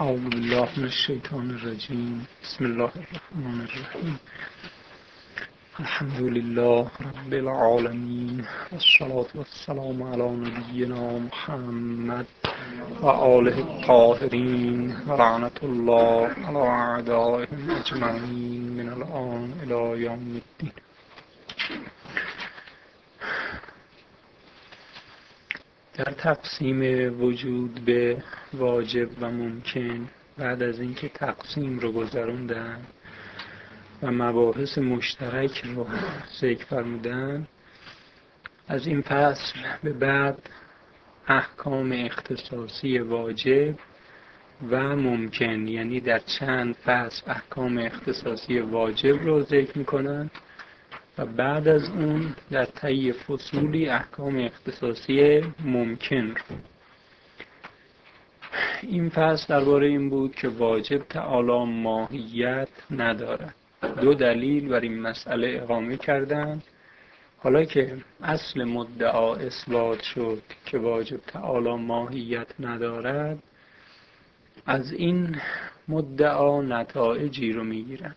اعوذ بالله من الشیطان الرجیم. بسم الله الرحمن الرحیم. الحمد لله رب العالمین، والصلاة والسلام علی نبینا محمد و آله الطاهرین و لعنت الله علی اعدائهم اجمعین من الآن الی یوم الدین. در تقسیم وجود به واجب و ممکن، بعد از اینکه تقسیم رو گذروندن و مباحث مشترک رو ذکر فرمودن، از این فصل به بعد احکام اختصاصی واجب و ممکن، یعنی در چند فصل احکام اختصاصی واجب رو ذکر میکنن و بعد از اون در طی فصولی احکام اختصاصی ممکن رو. این فصل درباره این بود که واجب تعالی ماهیت ندارد. دو دلیل بر این مسئله اقامه کردند. حالا که اصل مدعا اثبات شد که واجب تعالی ماهیت ندارد، از این مدعا نتایجی رو میگیرن.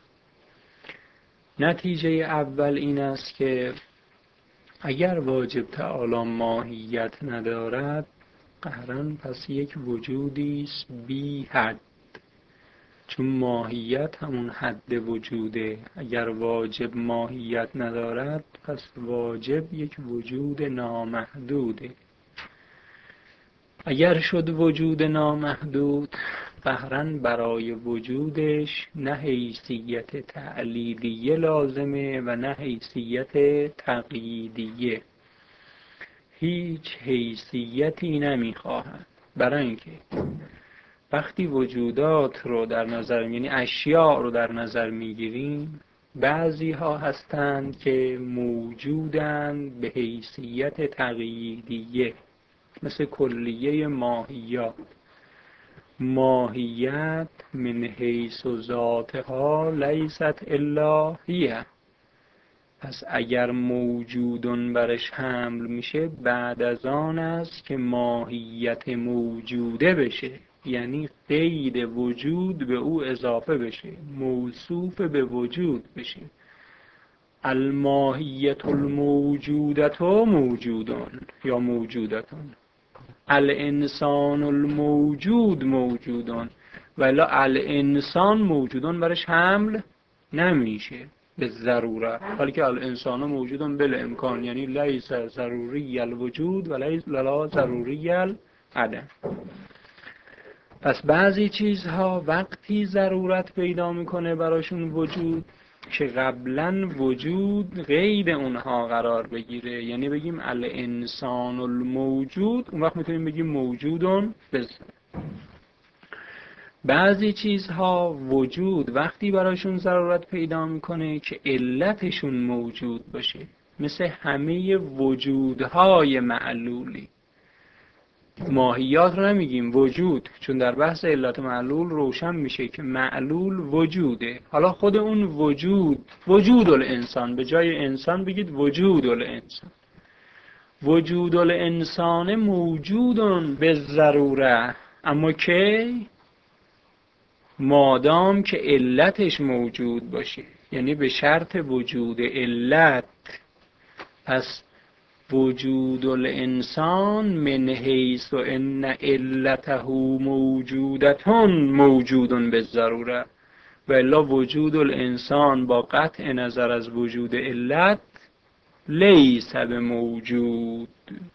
نتیجه اول این است که اگر واجب تعالی ماهیت ندارد، قهرن پس یک وجودی است بی حد، چون ماهیت همون حد وجوده. اگر واجب ماهیت ندارد، پس واجب یک وجود نامحدوده. اگر شد وجود نامحدود، قهرن برای وجودش نه حیثیت تعلیلیه لازمه و نه حیثیت تقییدیه. هیچ حیثیتی نمیخواهد، برای اینکه وقتی وجودات رو در نظر، یعنی اشیاء رو در نظر میگیریم، بعضی ها هستند که موجودند به حیثیت تقییدیه، مثل کلیه ماهیات. ماهیت من حیث ذاتها لیست الا هی. پس اگر موجودون برش حمل میشه، بعد از آن است که ماهیت موجوده بشه، یعنی قید وجود به او اضافه بشه، موصوف به وجود بشه. الماهیت الموجودت موجودون یا موجودتون، الانسان الموجود موجودون، ولی الانسان موجودون برش حمل نمیشه به ضرورت، حالی که الانسان موجودون بل امکان، یعنی لیس ضروری الوجود و لیس لا ضروری العدم. پس بعضی چیزها وقتی ضرورت پیدا میکنه براشون وجود، که قبلا وجود قید اونها قرار بگیره، یعنی بگیم الانسان الموجود، اون وقت میتونیم بگیم موجودون بزن. بعضی چیزها وجود وقتی براشون ضرورت پیدا میکنه که علتشون موجود باشه، مثل همه وجودهای معلولی. ماهیات رو نمیگیم وجود، چون در بحث علت معلول روشن میشه که معلول وجوده. حالا خود اون وجود الانسان، به جای انسان بگید وجود الانسان. وجود الانسان موجودون به ضروره، اما که مادام که علتش موجود باشه، یعنی به شرط وجود علت. پس وجود الانسان من حیث و ان علته موجودتون موجودون به ضروره، و الا وجود الانسان با قطع نظر از وجود علت لیس به موجود.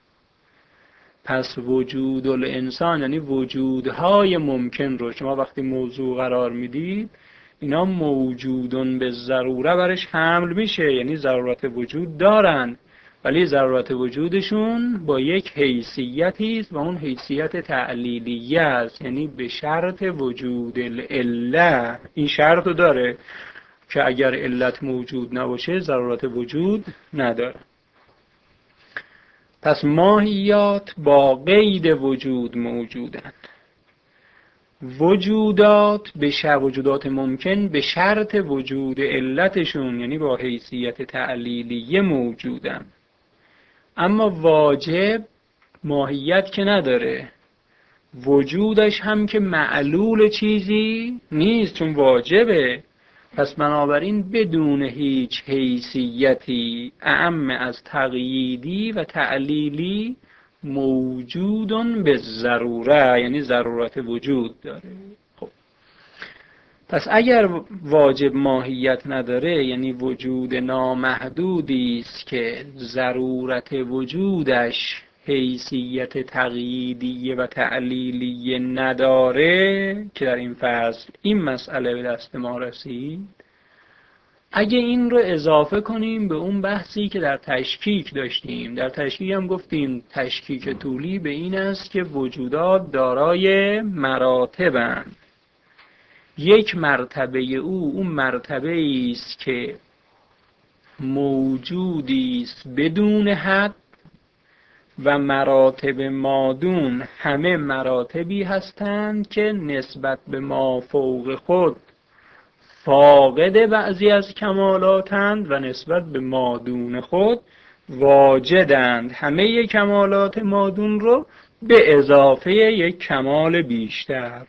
پس وجود الانسان یعنی وجودهای ممکن رو شما وقتی موضوع قرار میدید، اینا موجودون به ضروره برش حمل میشه، یعنی ضرورت وجود دارن، ولی ضرورت وجودشون با یک حیثیتی است و اون حیثیت تعلیلیه است، یعنی به شرط وجود العله. این شرط رو داره که اگر علت موجود نباشه ضرورت وجود نداره. پس ماهیات با قید وجود موجودند. وجودات ممکن به شرط وجود علتشون، یعنی با حیثیت تعلیلیه موجودند. اما واجب ماهیت که نداره، وجودش هم که معلول چیزی نیست چون واجبه. پس بنابراین بدون هیچ حیثیتی اعم از تقییدی و تعلیلی موجودن به ضروره، یعنی ضرورت وجود داره. خب پس اگر واجب ماهیت نداره، یعنی وجود نامحدودی است که ضرورت وجودش حیثیت تقییدی و تعلیلی نداره، که در این فصل این مسئله به دست ما رسید. اگه این رو اضافه کنیم به اون بحثی که در تشکیک داشتیم، در تشکیک هم گفتیم تشکیک طولی به این است که وجودات دارای مراتبند. یک مرتبه اون مرتبه است که موجودی است بدون حد، و مراتب مادون همه مراتبی هستند که نسبت به ما فوق خود فاقد بعضی از کمالاتند و نسبت به مادون خود واجدند همه کمالات مادون رو به اضافه یک کمال بیشتر.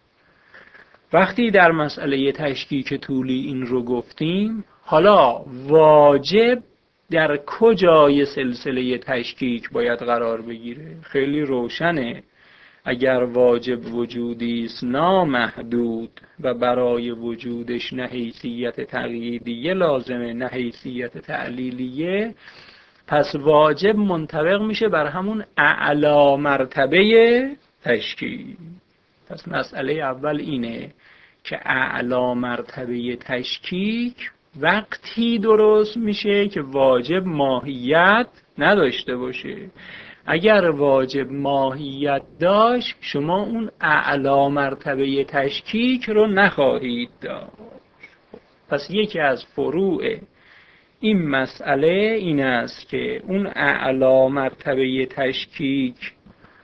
وقتی در مسئله تشکیک طولی این رو گفتیم، حالا واجب در کجای سلسله تشکیک باید قرار بگیره؟ خیلی روشنه. اگر واجب وجودی است نامحدود و برای وجودش نه حیثیت تقییدیه لازمه نه حیثیت تعلیلیه، پس واجب منطبق میشه بر همون اعلی مرتبه تشکیک. پس مسئله اول اینه که اعلی مرتبه تشکیک وقتی درست میشه که واجب ماهیت نداشته باشه. اگر واجب ماهیت داشت، شما اون اعلی مرتبه تشکیک رو نخواهید داشت. پس یکی از فروع این مسئله این است که اون اعلی مرتبه تشکیک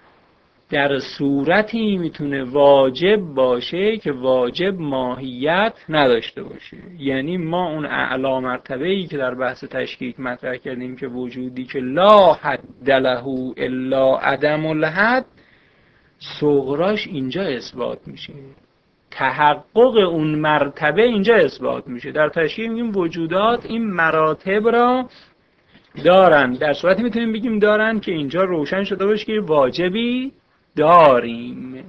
در صورتی میتونه واجب باشه که واجب ماهیت نداشته باشه. یعنی ما اون اعلی مرتبه‌ای که در بحث تشکیک مطرح کردیم که وجودی که لا حد له الا عدم الحد، صغراش اینجا اثبات میشه، تحقق اون مرتبه اینجا اثبات میشه. در تشکیک میگیم وجودات این مراتب را دارن، در صورتی میتونیم بگیم دارن که اینجا روشن شده باشه که واجبی داریم.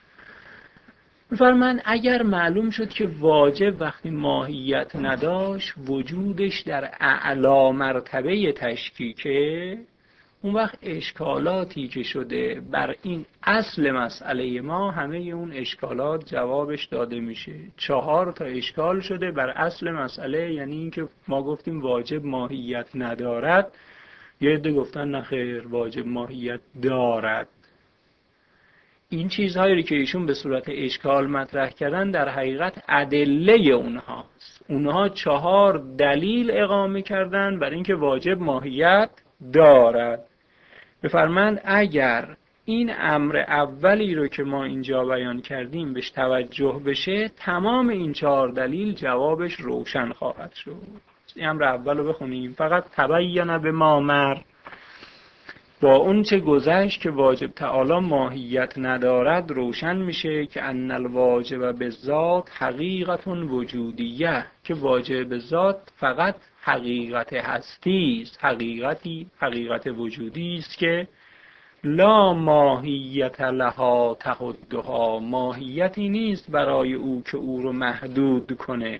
می‌فرمایند اگر معلوم شد که واجب وقتی ماهیت نداشت وجودش در اعلی مرتبه تشکیکه، اون وقت اشکالاتی که شده بر این اصل مسئله ما، همه اون اشکالات جوابش داده میشه. 4 تا اشکال شده بر اصل مسئله، یعنی اینکه ما گفتیم واجب ماهیت ندارد، یه عده گفتن نه خیر واجب ماهیت دارد. این چیزهایی که ایشون به صورت اشکال مطرح کردن در حقیقت ادله اونهاست. اونها 4 دلیل اقامه کردن بر اینکه واجب ماهیت دارد. بفرمایند اگر این امر اولی رو که ما اینجا بیان کردیم بهش توجه بشه، تمام این 4 دلیل جوابش روشن خواهد شد. این امر اول رو بخونیم. فقط تبین به ما مر، با اون چه گذشت که واجب تعالی ماهیت ندارد روشن میشه که ان الواجب بالذات حقیقت وجودیه، که واجب بالذات فقط حقیقت هستی است، حقیقت وجودی است که لا ماهیت لها تحدها، ماهیتی نیست برای او که او رو محدود کنه.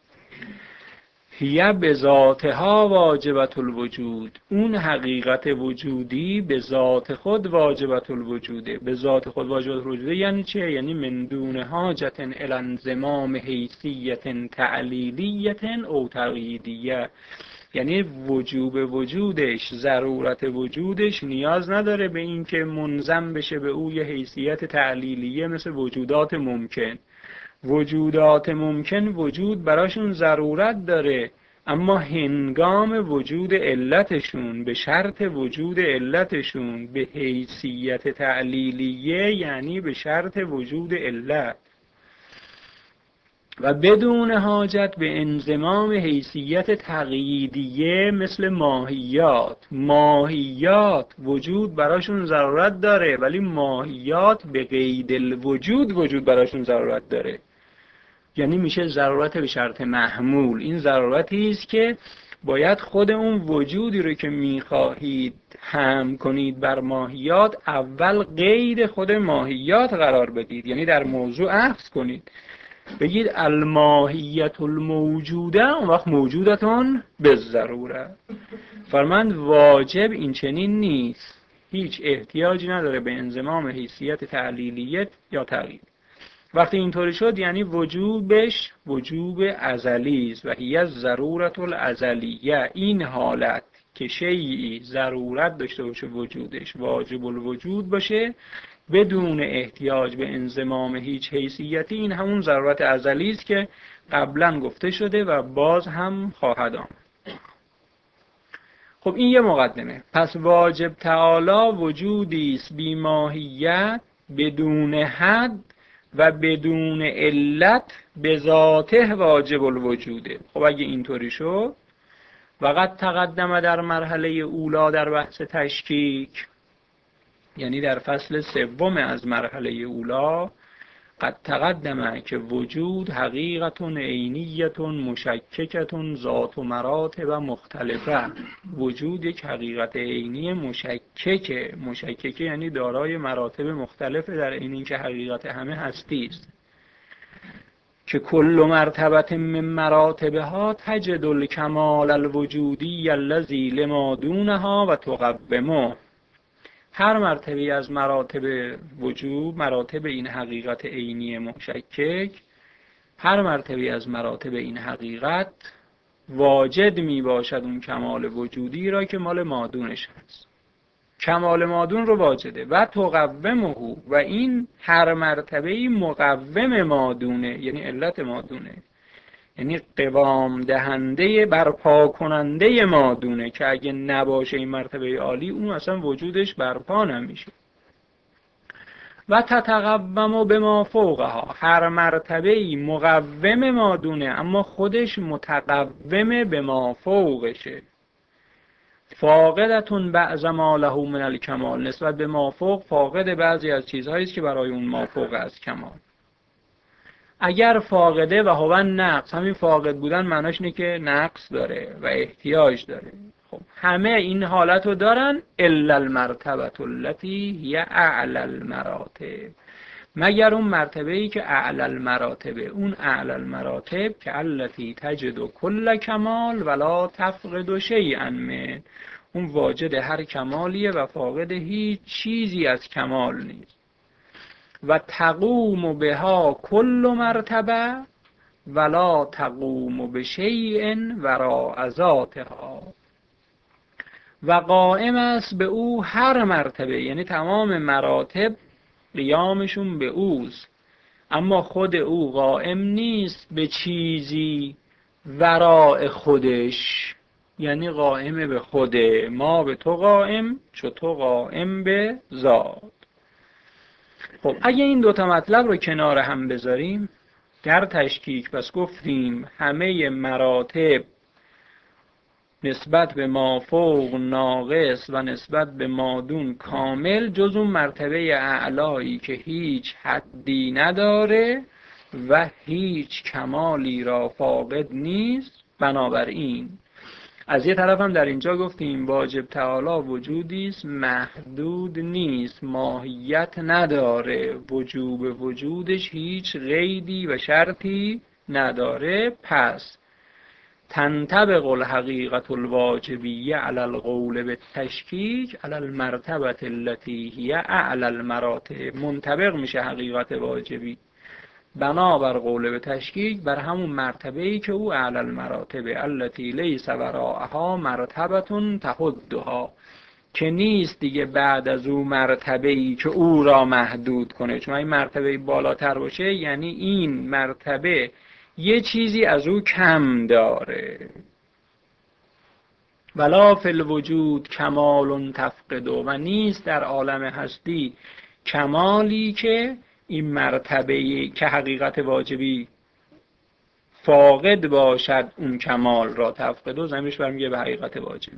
هی به ذاتها واجبت الوجود، اون حقیقت وجودی به ذات خود واجبت الوجوده. به ذات خود واجبت الوجوده یعنی چه؟ یعنی من دون حاجت الی انضمام حیثیت تعلیلیت او تقییدیه، یعنی وجوب وجودش، ضرورت وجودش نیاز نداره به این که منضم بشه به او یه حیثیت تعلیلیه مثل وجودات ممکن. وجودات ممکن وجود براشون ضرورت داره، اما هنگام وجود علتشون، به شرط وجود علتشون، به حیثیت تعلیلیه یعنی به شرط وجود علت. و بدون حاجت به انضمام حیثیت تقییدیه مثل ماهیات وجود براشون ضرورت داره، ولی ماهیات به قید الوجود وجود براشون ضرورت داره. یعنی میشه ضرورت به شرط محمول. این ضرورتی است که باید خود اون وجودی رو که میخواهید حمل کنید بر ماهیات اول قید خود ماهیات قرار بدید، یعنی در موضوع اخذ کنید، بگید الماهیت الموجوده، اون وقت موجودتون به ضروره. فرمند واجب این چنین نیست، هیچ احتیاجی نداره به انضمام حیثیت تعلیلیت یا تغییر. وقتی اینطوری شد یعنی وجوبش وجوب ازلی است و هی ضرورت الازلیه. این حالت که شیئی ضرورت داشته باشه وجودش واجب الوجود باشه بدون احتیاج به انضمام هیچ حیثیتی، این همون ضرورت ازلی است که قبلا گفته شده و باز هم خواهد آمد. خب این یه مقدمه. پس واجب تعالی وجودی است بی ماهیت، بدون حد و بدون علت، به ذاته واجب الوجوده. خب اگه اینطوری شد وقت تقدم در مرحله اولا در بحث تشکیک، یعنی در فصل سوم از مرحله اولا، قد تقدمه که وجود حقیقت عینیت مشککت ذات و مراتب مختلفه. وجود یک حقیقت عینی مشککه یعنی دارای مراتب مختلفه، در این که حقیقت همه هستی است، که کل مرتبه من مراتبها تجد الکمال الوجودی الذی لما دونها و تقومه. هر مرتبه از مراتب وجود، مراتب این حقیقت عینی مشکک، هر مرتبه از مراتب این حقیقت واجد می باشد اون کمال وجودی را که مال مادونش هست. کمال مادون رو واجده و تقومه، و این هر مرتبه مقوم مادونه، یعنی علت مادونه، یعنی قوام دهنده برپا کننده مادونه، که اگه نباشه این مرتبه عالی اون اصلا وجودش برپا نمیشه. و تتقوم به ما فوقها، هر مرتبه مقوم مادونه اما خودش متقوم به ما فوقشه. فاقدتون بعض ما له من الکمال، نسبت به ما فوق فاقد بعضی از چیزهایی است که برای اون ما فوق از کمال. اگر فاقده و هو نقص، همین فاقد بودن معناش اینه که نقص داره و احتیاج داره. خب همه این حالت رو دارن الا المرتبه التي هي اعلى المراتب، مگر اون مرتبه‌ای که اعلی المراتبه. اون اعلی المراتب که التي تجد کل کمال ولا تفقد شیئا من، اون واجد هر کمالیه و فاقد هیچ چیزی از کمال نیست. و تقوم بها کل مرتبه ولا تقوم بشیء وراء ذاتها، و قائم است به او هر مرتبه، یعنی تمام مراتب قیامشون به اوست، اما خود او قائم نیست به چیزی وراء خودش، یعنی قائم به خوده. ما به تو قائم چو تو قائم به ذات. خب اگه این دوتا مطلب رو کنار هم بذاریم در تشکیک، پس گفتیم همه مراتب نسبت به ما فوق ناقص و نسبت به مادون کامل، جز اون مرتبه اعلایی که هیچ حدی نداره و هیچ کمالی را فاقد نیست. بنابراین از یه طرف هم در اینجا گفتیم واجب تعالی وجودی است محدود نیست، ماهیت نداره، وجوب وجودش هیچ قیدی و شرطی نداره. پس تنطبق الحقیقت الواجبیه علی القول بالتشکیک علی المرتبه التي هي اعلی المراتب، منطبق میشه حقیقت واجبی بنابر قول به تشکیک بر همون مرتبه‌ای که او اعلی المراتب التي لیس وراءها مرتبه تحدها، که نیست دیگه بعد از او مرتبه‌ای که او را محدود کنه. چون این مرتبه بالاتر باشه یعنی این مرتبه یه چیزی از او کم داره. ولا فی الوجود کمال تفقد، و نیست در عالم هستی کمالی که این مرتبه که حقیقت واجبی فاقد باشد اون کمال را. تفقد و زمینش برمیگه به حقیقت واجبی.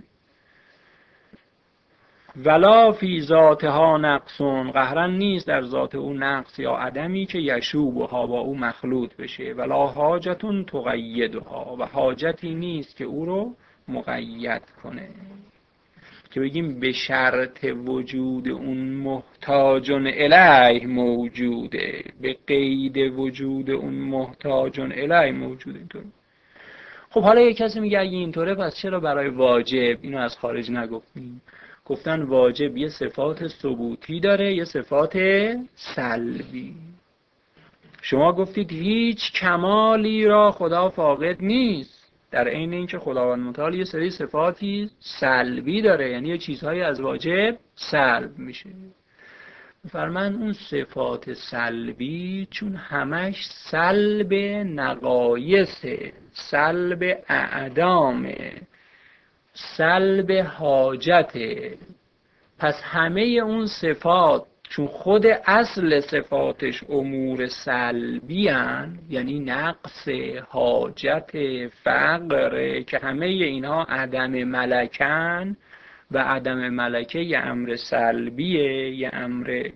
ولا فی ذاتها نقص، قهرا نیست در ذات او نقص یا عدمی که یشوبها با او مخلوط بشه. ولا حاجتون تقیدها، و حاجتی نیست که او رو مقید کنه، که بگیم به شرط وجود اون محتاجون الیه موجوده، به قید وجود اون محتاجون الیه موجوده. اینطور. خب حالا یک کسی میگه اگه اینطوره پس چرا برای واجب اینو از خارج نگفتیم؟ گفتن واجب یه صفات ثبوتی داره، یه صفات سلبی. شما گفتید هیچ کمالی را خدا فاقد نیست، در عین اینکه خداوند متعال یه سری صفاتی سلبی داره، یعنی یه چیزهایی از واجب سلب میشه. فرمان اون صفات سلبی چون همش سلب نقایصه، سلب اعدامه، سلب حاجته، پس همه اون صفات چون خود اصل صفاتش امور سلبی هن، یعنی نقص، حاجت، فقر، که همه اینها عدم ملکن و عدم ملکه یه امر سلبیه، یه امر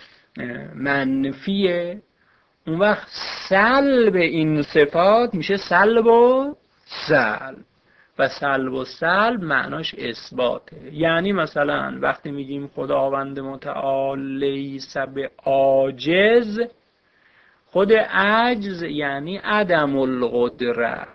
منفیه. اون وقت سلب این صفات میشه سلب و سلب، و سلب و سلب معناش اثباته. یعنی مثلا وقتی میگیم خداوند متعال لیس بعاجز، خود عجز یعنی عدم القدره،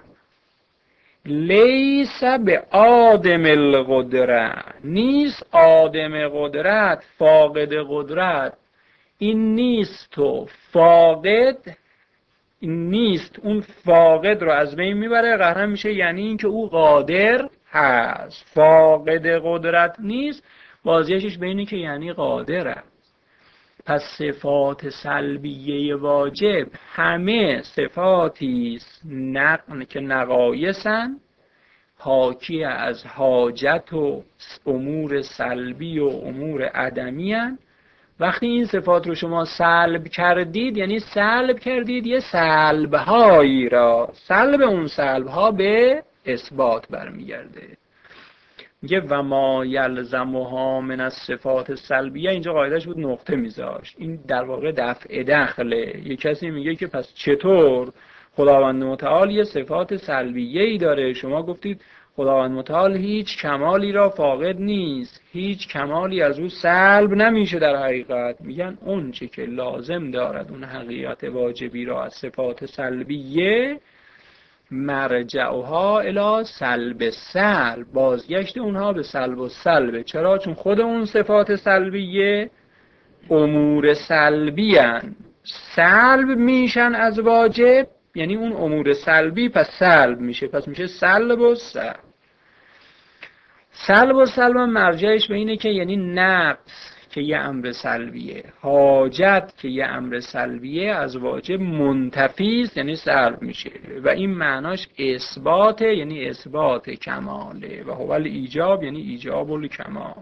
لیس بعادم القدره، نیست عادم قدرت، فاقد قدرت. این نیست تو فاقد، این نیست اون فاقد رو از بین میبره، قهرن میشه، یعنی اینکه او قادر هست. فاقد قدرت نیست، بازیشش به اینه که یعنی قادر است. پس صفات سلبیه واجب همه صفاتی است که نقایصن، حاکی از حاجت و امور سلبی و امور عدمی هن. وقتی این صفات رو شما سلب کردید، یعنی سلب کردید یه سلبهایی را، سلب اون سلبها به اثبات برمیگرده. میگه و ما یلزمها من الصفات سلبیه، اینجا قاعدهش بود نقطه میذاشت، این در واقع دفع دخله. یه کسی میگه که پس چطور خداوند متعال یه صفات سلبیه‌ای داره؟ شما گفتید خداوند متعال هیچ کمالی را فاقد نیست، هیچ کمالی از او سلب نمیشه. در حقیقت میگن اون چه که لازم دارد اون حقیقت واجبی را از صفات سلبیه، مرجعها الی سلب سلب، بازگشت اونها به سلب و سلبه. چرا؟ چون خود اون صفات سلبیه امور سلبی هن، سلب میشن از واجب، یعنی اون امور سلبی پس سلب میشه، پس میشه سلب و سلب. سلب و سلب مرجعش به اینه که یعنی نقص که یه امر سلبیه، حاجت که یه امر سلبیه از واجب منتفی است، یعنی سلب میشه، و این معناش اثباته، یعنی اثبات کماله، و هو الایجاب یعنی ایجاب الکمال.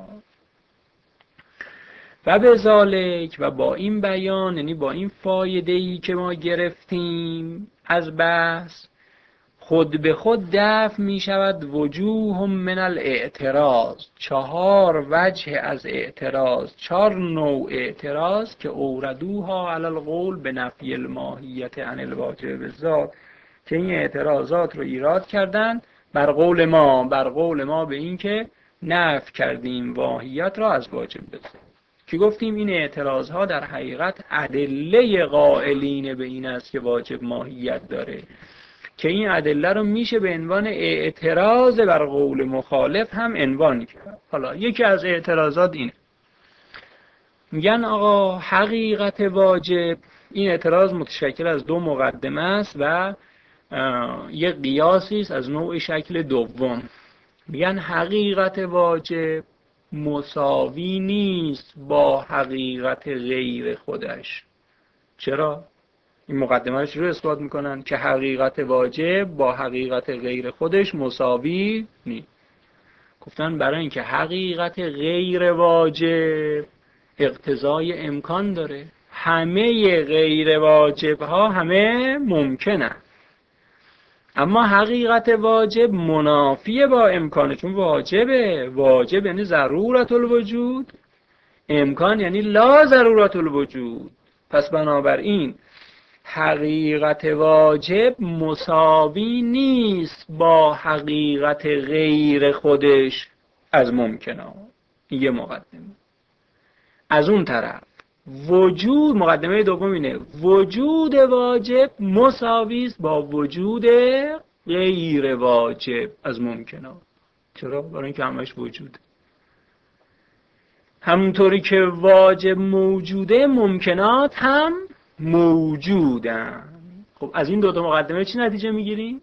و بذالک، و با این بیان یعنی با این فایده‌ای که ما گرفتیم از بحث، خود به خود دفع می شود وجوه من الاعتراض، 4 وجه از اعتراض، 4 نوع اعتراض که اوردوها علی القول به نفی الماهیت عن الواجب بالذات، که این اعتراضات رو ایراد کردن بر قول ما به این که نفی کردیم واهیت را از واجب بالذات، که گفتیم این اعتراض ها در حقیقت ادله قائلین به این است که واجب ماهیت داره، که این ادله رو میشه به عنوان اعتراض بر قول مخالف هم عنوان کرد. حالا یکی از اعتراضات اینه، میگن آقا حقیقت واجب، این اعتراض متشکل از 2 مقدمه است و یک قیاسی است از نوع شکل دوم. میگن حقیقت واجب مساوی نیست با حقیقت غیر خودش. چرا؟ این مقدمه رو اثبات میکنن که حقیقت واجب با حقیقت غیر خودش مساوی نیست. گفتن برای اینکه حقیقت غیر واجب اقتضای امکان داره، همه غیر واجب ها همه ممکنه. اما حقیقت واجب منافی با امکانه، چون واجبه. واجب یعنی ضرورت الوجود، امکان یعنی لا ضرورت الوجود. پس بنابراین حقیقت واجب مساوی نیست با حقیقت غیر خودش از ممکنات. یه مقدمه. از اون طرف وجود، مقدمه دوم اینه، وجود واجب مساوی است با وجود غیر واجب از ممکنات. چرا؟ برای اینکه همش وجود. همونطوری که واجب موجوده، ممکنات هم موجودن. خب از این دو تا مقدمه چی نتیجه میگیریم؟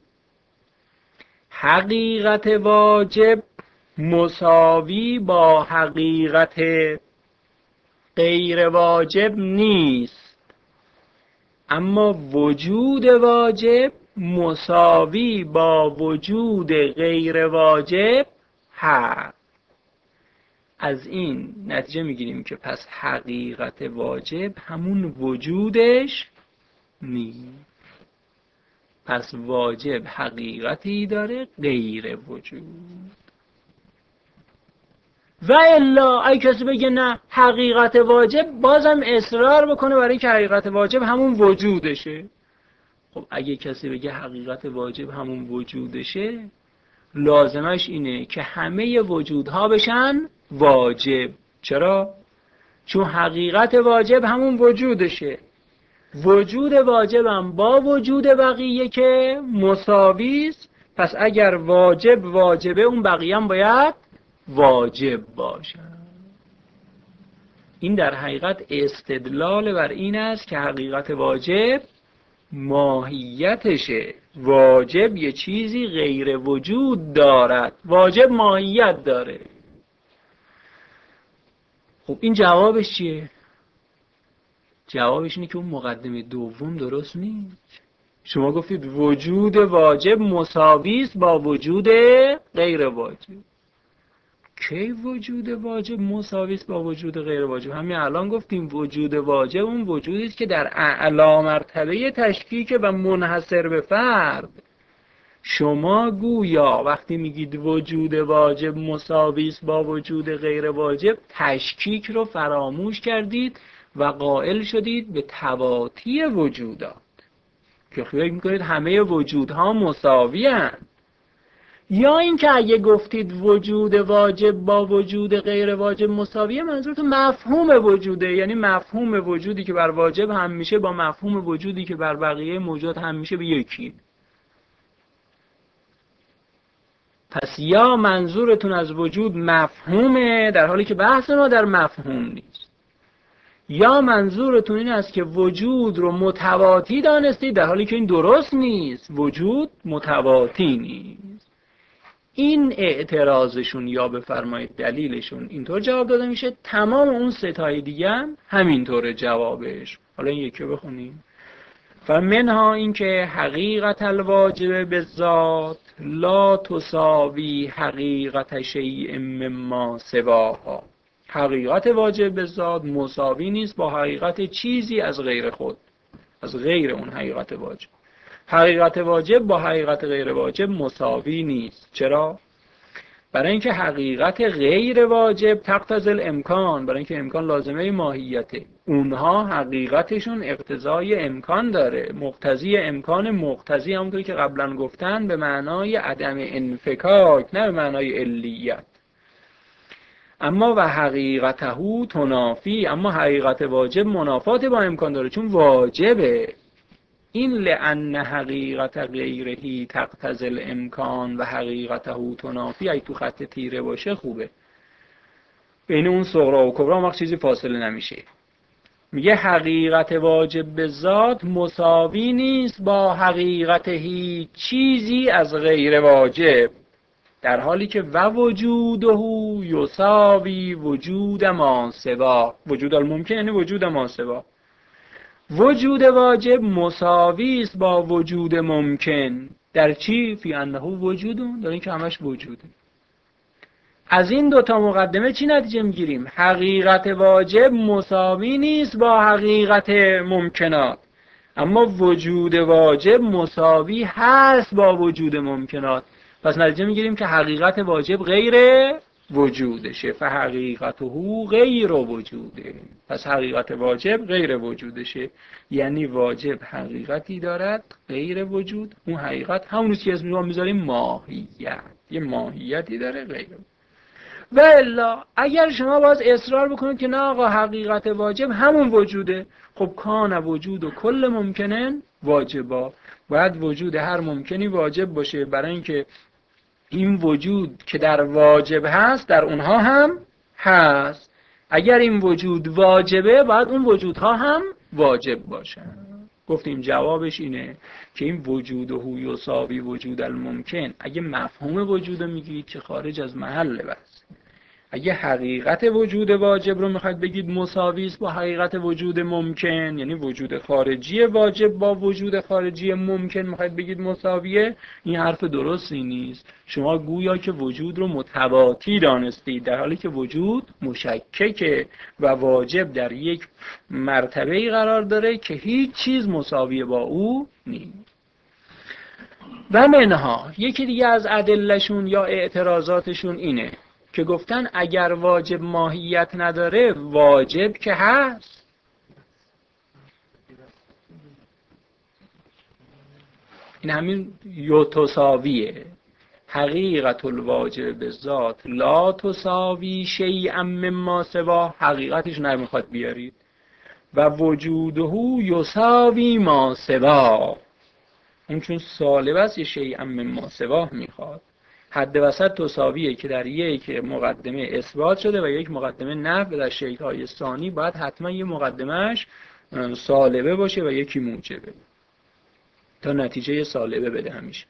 حقیقت واجب مساوی با حقیقت غیر واجب نیست، اما وجود واجب مساوی با وجود غیر واجب هست. از این نتیجه میگیریم که پس حقیقت واجب همون وجودش نیست. پس واجب حقیقتی داره غیر وجود. و الا اگه کسی بگه نه حقیقت واجب، بازم اصرار بکنه برای اینکه حقیقت واجب همون وجودشه. خب اگه کسی بگه حقیقت واجب همون وجودشه، لازمش اینه که همه وجودها بشن واجب. چرا؟ چون حقیقت واجب همون وجودشه. وجود واجبم با وجود بقیه که مساوی است. پس اگر واجب واجبه، اون بقیه هم باید واجب باشن. این در حقیقت استدلال بر این است که حقیقت واجب ماهیتشه. واجب یه چیزی غیر وجود دارد، واجب ماهیت داره. خب این جوابش چیه؟ جوابش اینه که اون مقدمه دوم درست نیست. شما گفتید وجود واجب مساوی است با وجود غیر واجب. کی وجود واجب مساوی است با وجود غیر واجب؟ همین الان گفتیم وجود واجب اون وجودی است که در اعلی مرتبه تشکیک و منحصر به فرد. شما گویا وقتی میگید وجود واجب مساوی است با وجود غیر واجب، تشکیک رو فراموش کردید و قائل شدید به تواطی وجودات که فکر میکنید همه وجودها مساوی هستند. یا اینکه اگه گفتید وجود واجب با وجود غیر واجب مساویه، منظورتون مفهوم وجوده، یعنی مفهوم وجودی که بر واجب هم میشه با مفهوم وجودی که بر بقیه موجود هم میشه به یکی. پس یا منظورتون از وجود مفهومه در حالی که بحث ما در مفهوم نیست، یا منظورتون این است که وجود رو متواتی دانستید در حالی که این درست نیست. وجود متواتی نیست. این اعتراضشون یا بفرمایید دلیلشون اینطور جواب داده میشه. تمام اون ستای دیگه هم همینطوره جوابش. حالا این یکی بخونیم. فمنها این که حقیقت الواجب بالذات لا تساوی حقیقت شیء مما سواها. حقیقت واجب بالذات مساوی نیست با حقیقت چیزی از غیر خود، از غیر اون حقیقت واجب. حقیقت واجب با حقیقت غیر واجب مساوی نیست. چرا؟ برای اینکه حقیقت غیر واجب تقتضی الامکان، برای اینکه امکان لازمه ماهیته. اونها حقیقتشون اقتضای امکان داره، مقتضی امکان. مقتضی همونطوری که قبلا گفتن به معنای عدم انفکاک، نه به معنای علیت. اما و حقیقته تنافی، اما حقیقت واجب منافات با امکان داره چون واجبه. این لأن حقیقت غیرهی تقتضی الامکان و حقیقته تنافی، اگه تو خط تیره باشه خوبه. بین اون صغرا و کبرا وقت چیزی فاصله نمیشه. میگه حقیقت واجب به ذات مساوی نیست با حقیقت هیچ چیزی از غیر واجب، در حالی که و وجوده یساوی وجود ما سوا. وجود الممکن یعنی وجود ما سوا. وجود واجب مساوی است با وجود ممکن. در چی؟ فی انه وجودون، در این که همش وجوده. از این دوتا مقدمه چی نتیجه میگیریم؟ حقیقت واجب مساوی نیست با حقیقت ممکنات. اما وجود واجب مساوی هست با وجود ممکنات. پس نتیجه میگیریم که حقیقت واجب غیر وجودشه، فحقیقته غیر وجوده. پس حقیقت واجب غیر وجودشه، یعنی واجب حقیقتی دارد غیر وجود. اون حقیقت همونی که اسم ما میذاریم ماهیت، یه ماهیتی داره غیر. و الا اگر شما باز اصرار بکنید که نه آقا حقیقت واجب همون وجوده، خب کان وجود و کل ممکنن واجبا، باید وجود هر ممکنی واجب باشه، برای اینکه این وجود که در واجب هست در اونها هم هست. اگر این وجود واجبه باید اون وجودها هم واجب باشن. گفتیم جوابش اینه که این وجود و هو یساوی وجود الممکن، اگه مفهوم وجود رو میگید که خارج از محل بحث، اگه حقیقت وجود واجب رو میخواید بگید مساوی است با حقیقت وجود ممکن، یعنی وجود خارجی واجب با وجود خارجی ممکن میخواید بگید مساویه، این حرف درستی نیست. شما گویا که وجود رو متواتی دانستید، در حالی که وجود مشککه و واجب در یک مرتبه‌ای قرار داره که هیچ چیز مساوی با او نیست. و منها یکی دیگه از ادله‌شون یا اعتراضاتشون اینه که گفتن اگر واجب ماهیت نداره واجب که هست. این همین یوتساویه، حقیقت الواجب بالذات لا تساوی شیئا مما سوا، حقیقتش نمیخواد بیارید. و وجوده یساوی ما سوا، این چون سالب است شیئا مما سوا میخواد. حد وسط تساویه که در یک مقدمه اثبات شده و یک مقدمه نفی، در شیءهای ثانی باید حتما یه مقدمهش سالبه باشه و یکی موجبه تا نتیجه سالبه بده همیشه.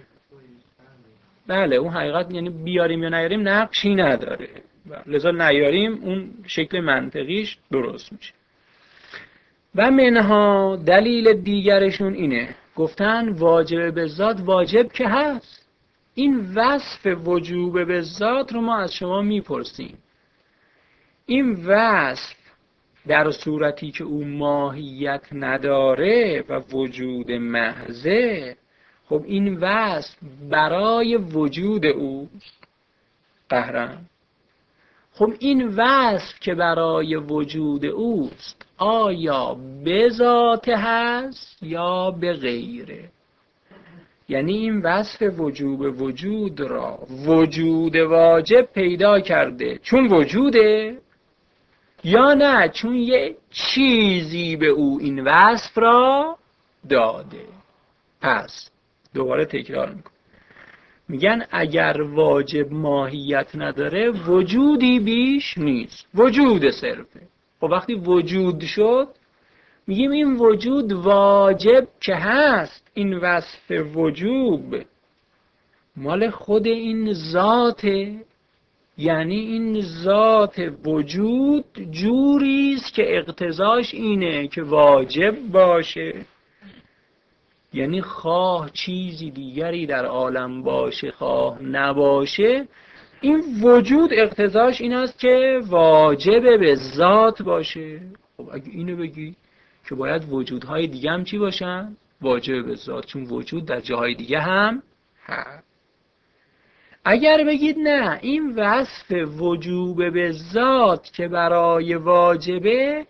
بله اون حقیقت یعنی بیاریم یا نیاریم نقشی نداره، لذا نیاریم اون شکل منطقیش درست میشه. و منها دلیل دیگرشون اینه، گفتن واجب به ذات واجب که هست. این وصف وجوب به ذات رو ما از شما میپرسیم. این وصف در صورتی که او ماهیت نداره و وجود محضه، خب این وصف برای وجود اوست قهرم. خب این وصف که برای وجود اوست آیا به ذات هست یا به غیره؟ یعنی این وصف وجوب وجود را وجود واجب پیدا کرده چون وجوده، یا نه چون یه چیزی به او این وصف را داده. پس دوباره تکرار میکنم، میگن اگر واجب ماهیت نداره وجودی بیش نیست، وجود صرفه. خب وقتی وجود شد میگیم این وجود واجب که هست، این وصف وجوب مال خود این ذاته، یعنی این ذات وجود جوریست که اقتضاش اینه که واجب باشه، یعنی خواه چیزی دیگری در عالم باشه خواه نباشه، این وجود اقتضاش این است که واجب به ذات باشه. خب اگه اینو بگی که باید وجودهای دیگه هم چی باشن؟ واجب به ذات، چون وجود در جاهای دیگه هم هست. اگر بگید نه این وصف وجوب به ذات که برای واجبه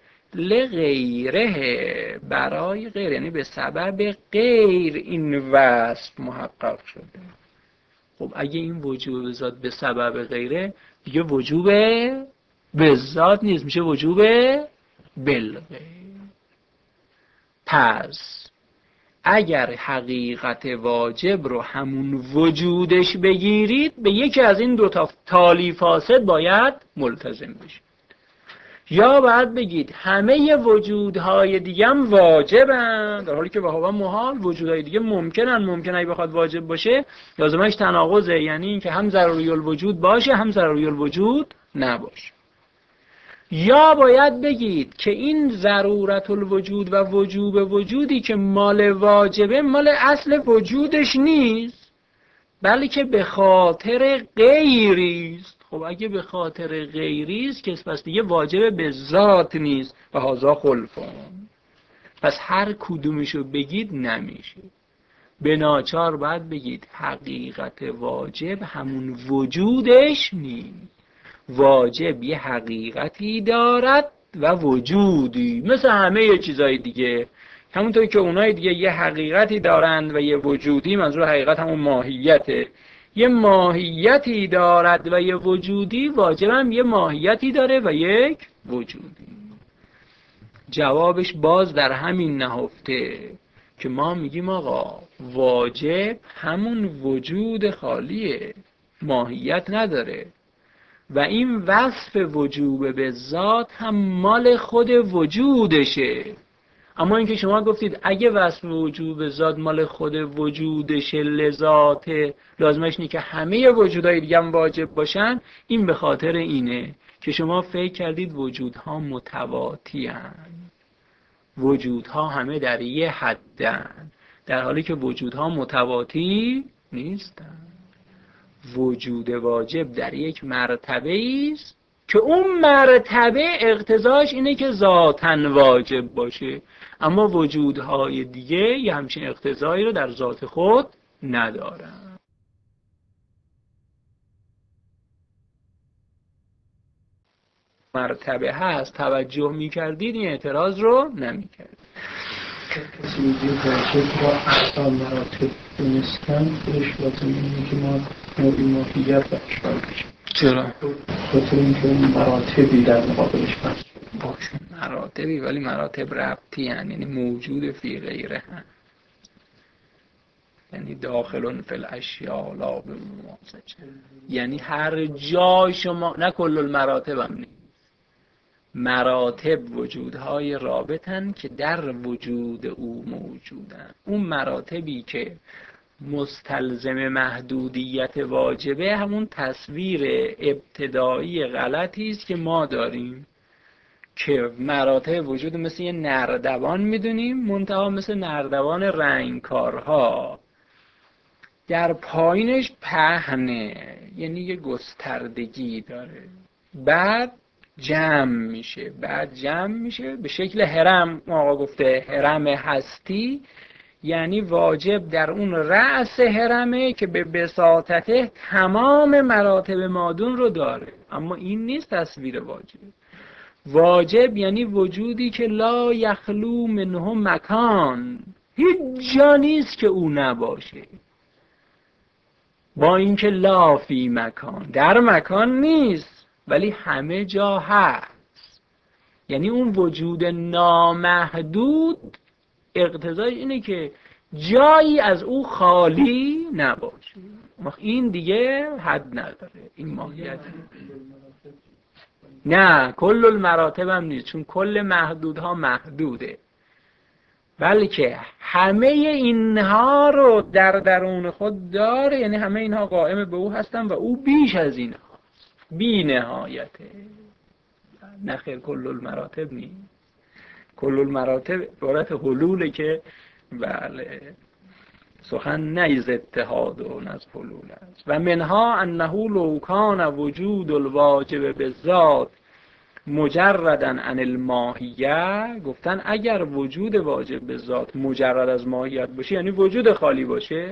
لغیره، برای غیر، یعنی به سبب غیر این وصف محقق شده. خب اگه این وجوب به ذات به سبب غیره دیگه وجوب به ذات نیست، میشه وجوب بالغیر. پس اگر حقیقت واجب رو همون وجودش بگیرید به یکی از این دو تا تالی فاسد باید ملتزم بشید. یا باید بگید همه وجودهای دیگه هم واجبن، در حالی که به محال وجودهای دیگه ممکنن اگه بخواد واجب باشه لازمش تناقضه، یعنی اینکه هم ضروری الوجود باشه هم ضروری الوجود نباشه. یا باید بگید که این ضرورت الوجود و وجوب وجودی که مال واجبه مال اصل وجودش نیست بلکه به خاطر غیریست. خب اگه به خاطر غیریست که پس دیگه واجب به ذات نیست و هذا خلفان. پس هر کدومشو بگید نمیشه، به ناچار باید بگید حقیقت واجب همون وجودش نیست. واجب یه حقیقتی دارد و وجودی، مثل همه چیزهای دیگه، همونطور که اونای دیگه یه حقیقتی دارند و یه وجودی، منظور حقیقت همون ماهیته، یه ماهیتی دارد و یه وجودی، واجب هم یه ماهیتی داره و یک وجودی. جوابش باز در همین نهفته که ما میگیم آقا واجب همون وجود خالیه، ماهیت نداره و این وصف وجوب به ذات هم مال خود وجودشه. اما اینکه شما گفتید اگه وصف وجوب به ذات مال خود وجودشه لذات لازمش اینه که همه وجودهای دیگه هم واجب باشن، این به خاطر اینه که شما فکر کردید وجودها متواتی هن، وجودها همه در یه حدن، در حالی که وجودها متواتی نیستن. وجود واجب در یک مرتبه است که اون مرتبه اقتضاش اینه که ذاتاً واجب باشه، اما وجودهای دیگه یه همچین اقتضایی رو در ذات خود ندارن. مرتبه هست، توجه میکردید این اعتراض رو نمیکرد. کسی واجب را احسان مراتب دونستن خودش لازم اینه که ما نوعی ماهیت برش باشیم. چرا؟ خاطر اینکه اون مراتبی در مقابلش بست باشه مراتبی، ولی مراتب ربطی هن، یعنی موجود فی غیره هن، یعنی داخلون فی الاشیاء لا بموازجه، یعنی هر جای شما، نه کل المراتب هم نیست، مراتب وجودهای رابطن که در وجود او موجودن. اون مراتبی که مستلزم محدودیت واجبه همون تصویر ابتدایی غلطی است که ما داریم که مراتب وجود مثل یه نردبان میدونیم، منتها مثل نردبان رنگکارها در پایینش پهنه، یعنی یه گستردگی داره، بعد جمع میشه به شکل هرم. آقا گفته هرم هستی، یعنی واجب در اون رأس هرمه که به بساطته تمام مراتب مادون رو داره. اما این نیست تصویر واجب. واجب یعنی وجودی که لا یخلو منه مکان، هیچ جا نیست که او نباشه، با اینکه لا فی مکان، در مکان نیست ولی همه جا هست. یعنی اون وجود نامحدود اقتضای اینه که جایی از او خالی نباشه. این دیگه حد نداره، این ماهیت نه کل المراتب هم نیست، چون کل محدودها محدوده، بلکه همه اینها رو در درون خود داره، یعنی همه اینها قائم به او هستن و او بیش از اینها بی نهایته. نه خیر کل المراتب نیست، کل المراتب عبارت حلوله که بله سخن نیز اتحاد و نه از حلول است. و منها انه لو کان وجود الواجب بالذات مجردا عن الماهیه، گفتن اگر وجود واجب به ذات مجرد از ماهیت باشه، یعنی وجود خالی باشه،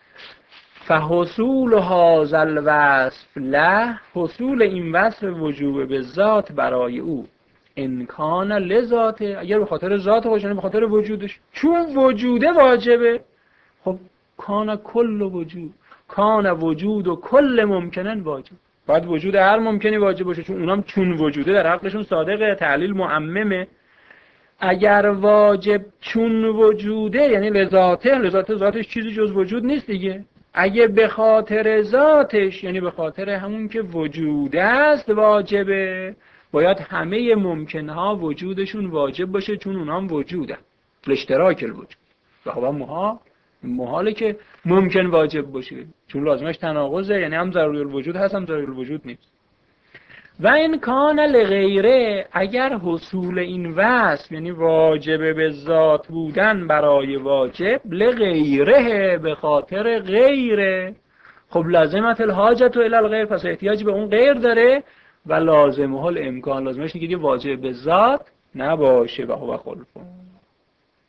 فحصول هذا الوصف له، حصول این وصف وجوب به ذات برای او، انکان لذاته، اگر به خاطر ذات باشه یعنی به خاطر وجودش، چون وجوده واجبه. خب کان کل وجود، کان وجود و کل ممکنن واجب، باید وجود هر ممکنی واجب باشه، چون اونام چون وجوده در حقشون صادقه، تعلیل معممه. اگر واجب چون وجوده یعنی لذاته، ذاتش چیزی جز وجود نیست دیگه. اگه به خاطر ذاتش یعنی به خاطر همون که وجوده است واجبه، باید همه ممکنها وجودشون واجب باشه، چون اونام وجوده، اشتراک الوجود. و خب محاله که ممکن واجب باشه، چون لازمش تناقضه، یعنی هم ضروری الوجود هست هم ضروری الوجود نیست. و این کان لغیره، اگر حصول این وصف یعنی واجب به ذات بودن برای واجب، لغیره به خاطر غیره، خب لازمت الحاجت الی الغیر، پس احتیاج به اون غیر داره و لازمه الامکان، لازمش اینه که واجب به ذات نباشه و هو خلفون.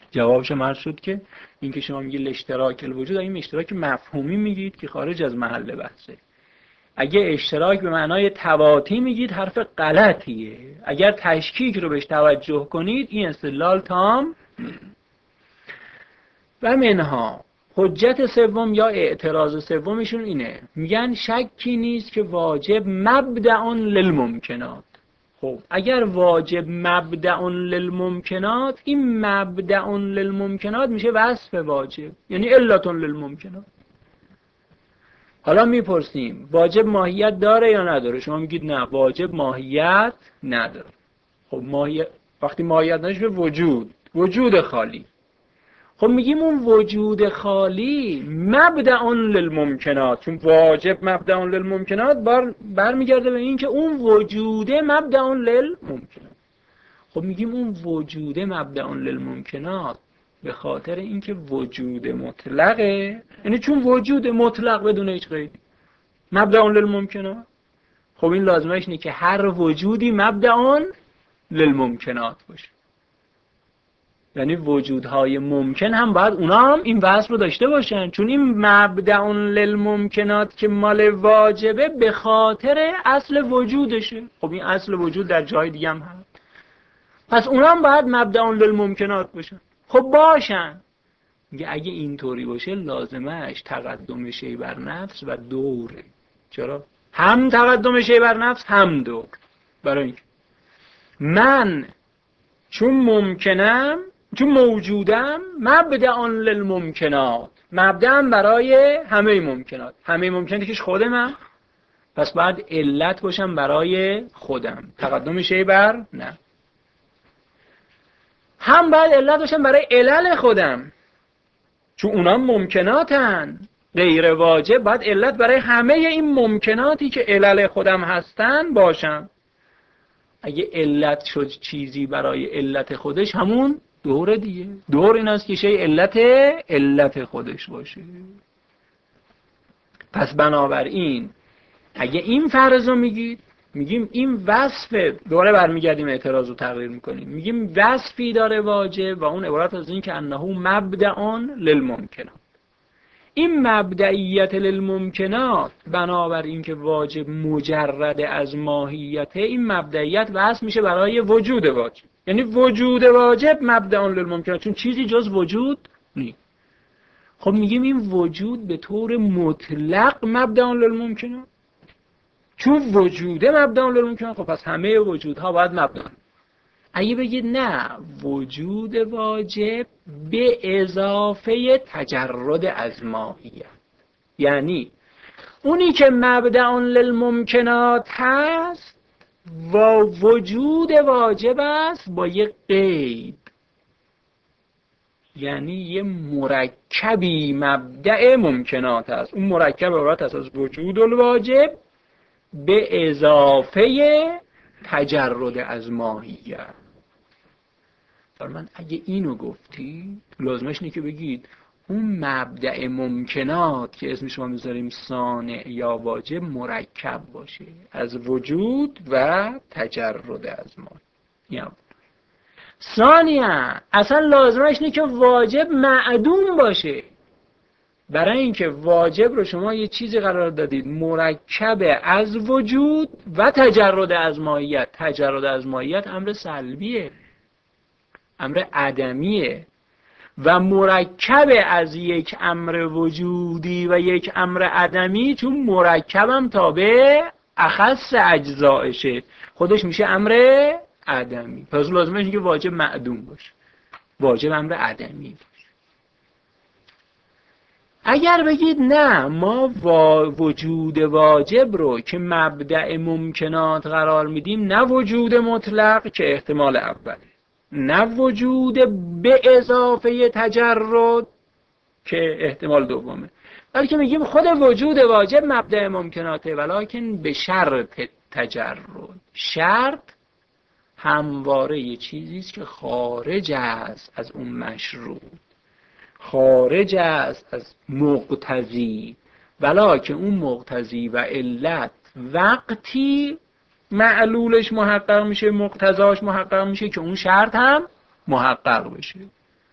جوابش مرد شد که این که شما میگید اشتراک الوجود، این اشتراک مفهومی میگید که خارج از محل بحثه. اگه اشتراک به معنای تواطی میگید حرف غلطیه. اگر تشکیک رو بهش توجه کنید این استدلال تام. و منها حجت سوم یا اعتراض سومشون اینه، میگن شکی نیست که واجب مبدأ للممکنات. خب اگر واجب مبدأ للممکنات، این مبدأ للممکنات میشه وصف واجب، یعنی علت للممکنات. حالا میپرسیم واجب ماهیت داره یا نداره؟ شما میگید نه، واجب ماهیت نداره. خب ماهیت وقتی ماهیت نداره وجود خالی. خب میگیم اون وجود خالی مبدأ للممکنات، چون واجب مبدأ للممکنات برمیگرده به این که اون وجوده مبدأ للممکنات. خب میگیم اون وجوده مبدأ للممکنات به خاطر اینکه وجود مطلقه، یعنی چون وجود مطلق بدون هیچ قیدی مبدأ للممکنات. خب این لازمش اینه که هر وجودی مبدأ للممکنات باشه، یعنی وجودهای ممکن هم باید اونا هم این وصف رو داشته باشن، چون این مبدأ للممکنات که مال واجبه به خاطر اصل وجودشه. خب این اصل وجود در جای دیگه هم هست، پس اونا هم باید مبدأ للممکنات باشن. خب باشن. میگه اگه اینطوری باشه لازمش تقدم شی بر نفس و دوره. چرا؟ هم تقدم شی بر نفس هم دور. برای اینکه من چون موجودم مبدأ للممکنات، مبدأ برای همه ممکنات. همه ممکناتی که خودمم، پس باید علت باشم برای خودم، تقدم شی بر نه. هم باید علت باشم برای علل خودم، چون اونا ممکناتن. غیر واجب باید علت برای همه این ممکناتی که علل خودم هستن باشم. اگه علت شد چیزی برای علت خودش، همون دوره دیگه. دور این است که شی علت خودش باشه. پس بنابراین اگه این فرض رو میگیم این وصف، دوره برمیگردیم اعتراض رو تغییر میکنیم، میگیم وصفی داره واجب و اون عبارت از این که انه مبدأ للممکنات. این مبدئیت للممکنات بنابراین که واجب مجرد از ماهیته، این مبدئیت وصف میشه برای وجود واجب، یعنی وجود واجب مبدأ للممکنات، چون چیزی جز وجود نیست. خب میگیم این وجود به طور مطلق مبدأ للممکنات، چون وجوده مبدأ للممکنات. خب پس همه وجودها باید مبدأ. اگه بگید نه، وجود واجب به اضافه تجرد از ماهیت، یعنی اونی که مبدأ للممکنات هست و وجود واجب است با یک قید، یعنی یه مرکبی مبدأ ممکنات هست. اون مرکب عبارت است از وجود الواجب به اضافه تجرد از ماهیت. من اگه اینو گفتی لازمش اینه که بگید اون مبدأ ممکنات که اسمش رو میذاریم صانع یا واجب مرکب باشه از وجود و تجرد از ماهیت. ثانیاً اصلا لازمش اینه که واجب معدوم باشه. برای اینکه واجب رو شما یه چیزی قرار دادید مرکب از وجود و تجرد از ماهیت. تجرد از ماهیت امر سلبیه، امر عدمیه، و مرکب از یک امر وجودی و یک امر عدمی، چون مرکبم تابع اخص اجزایشه، خودش میشه امر عدمی. پس لازمه اینه که واجب معدوم باشه، واجب امر عدمی باشه. اگر بگید نه، ما وجود واجب رو که مبدأ ممکنات قرار میدیم، نه وجود مطلق که احتمال اوله، نه وجود به اضافه تجرد که احتمال دومه، بلکه میگیم خود وجود واجب مبدأ ممکناته، ولکن به شرط تجرد. شرط همواره یه چیزی است که خارج است از اون مشروط، خارج است از مقتضی، ولکن اون مقتضی و علت وقتی معلولش محقق میشه، مقتضاش محقق میشه که اون شرط هم محقق بشه.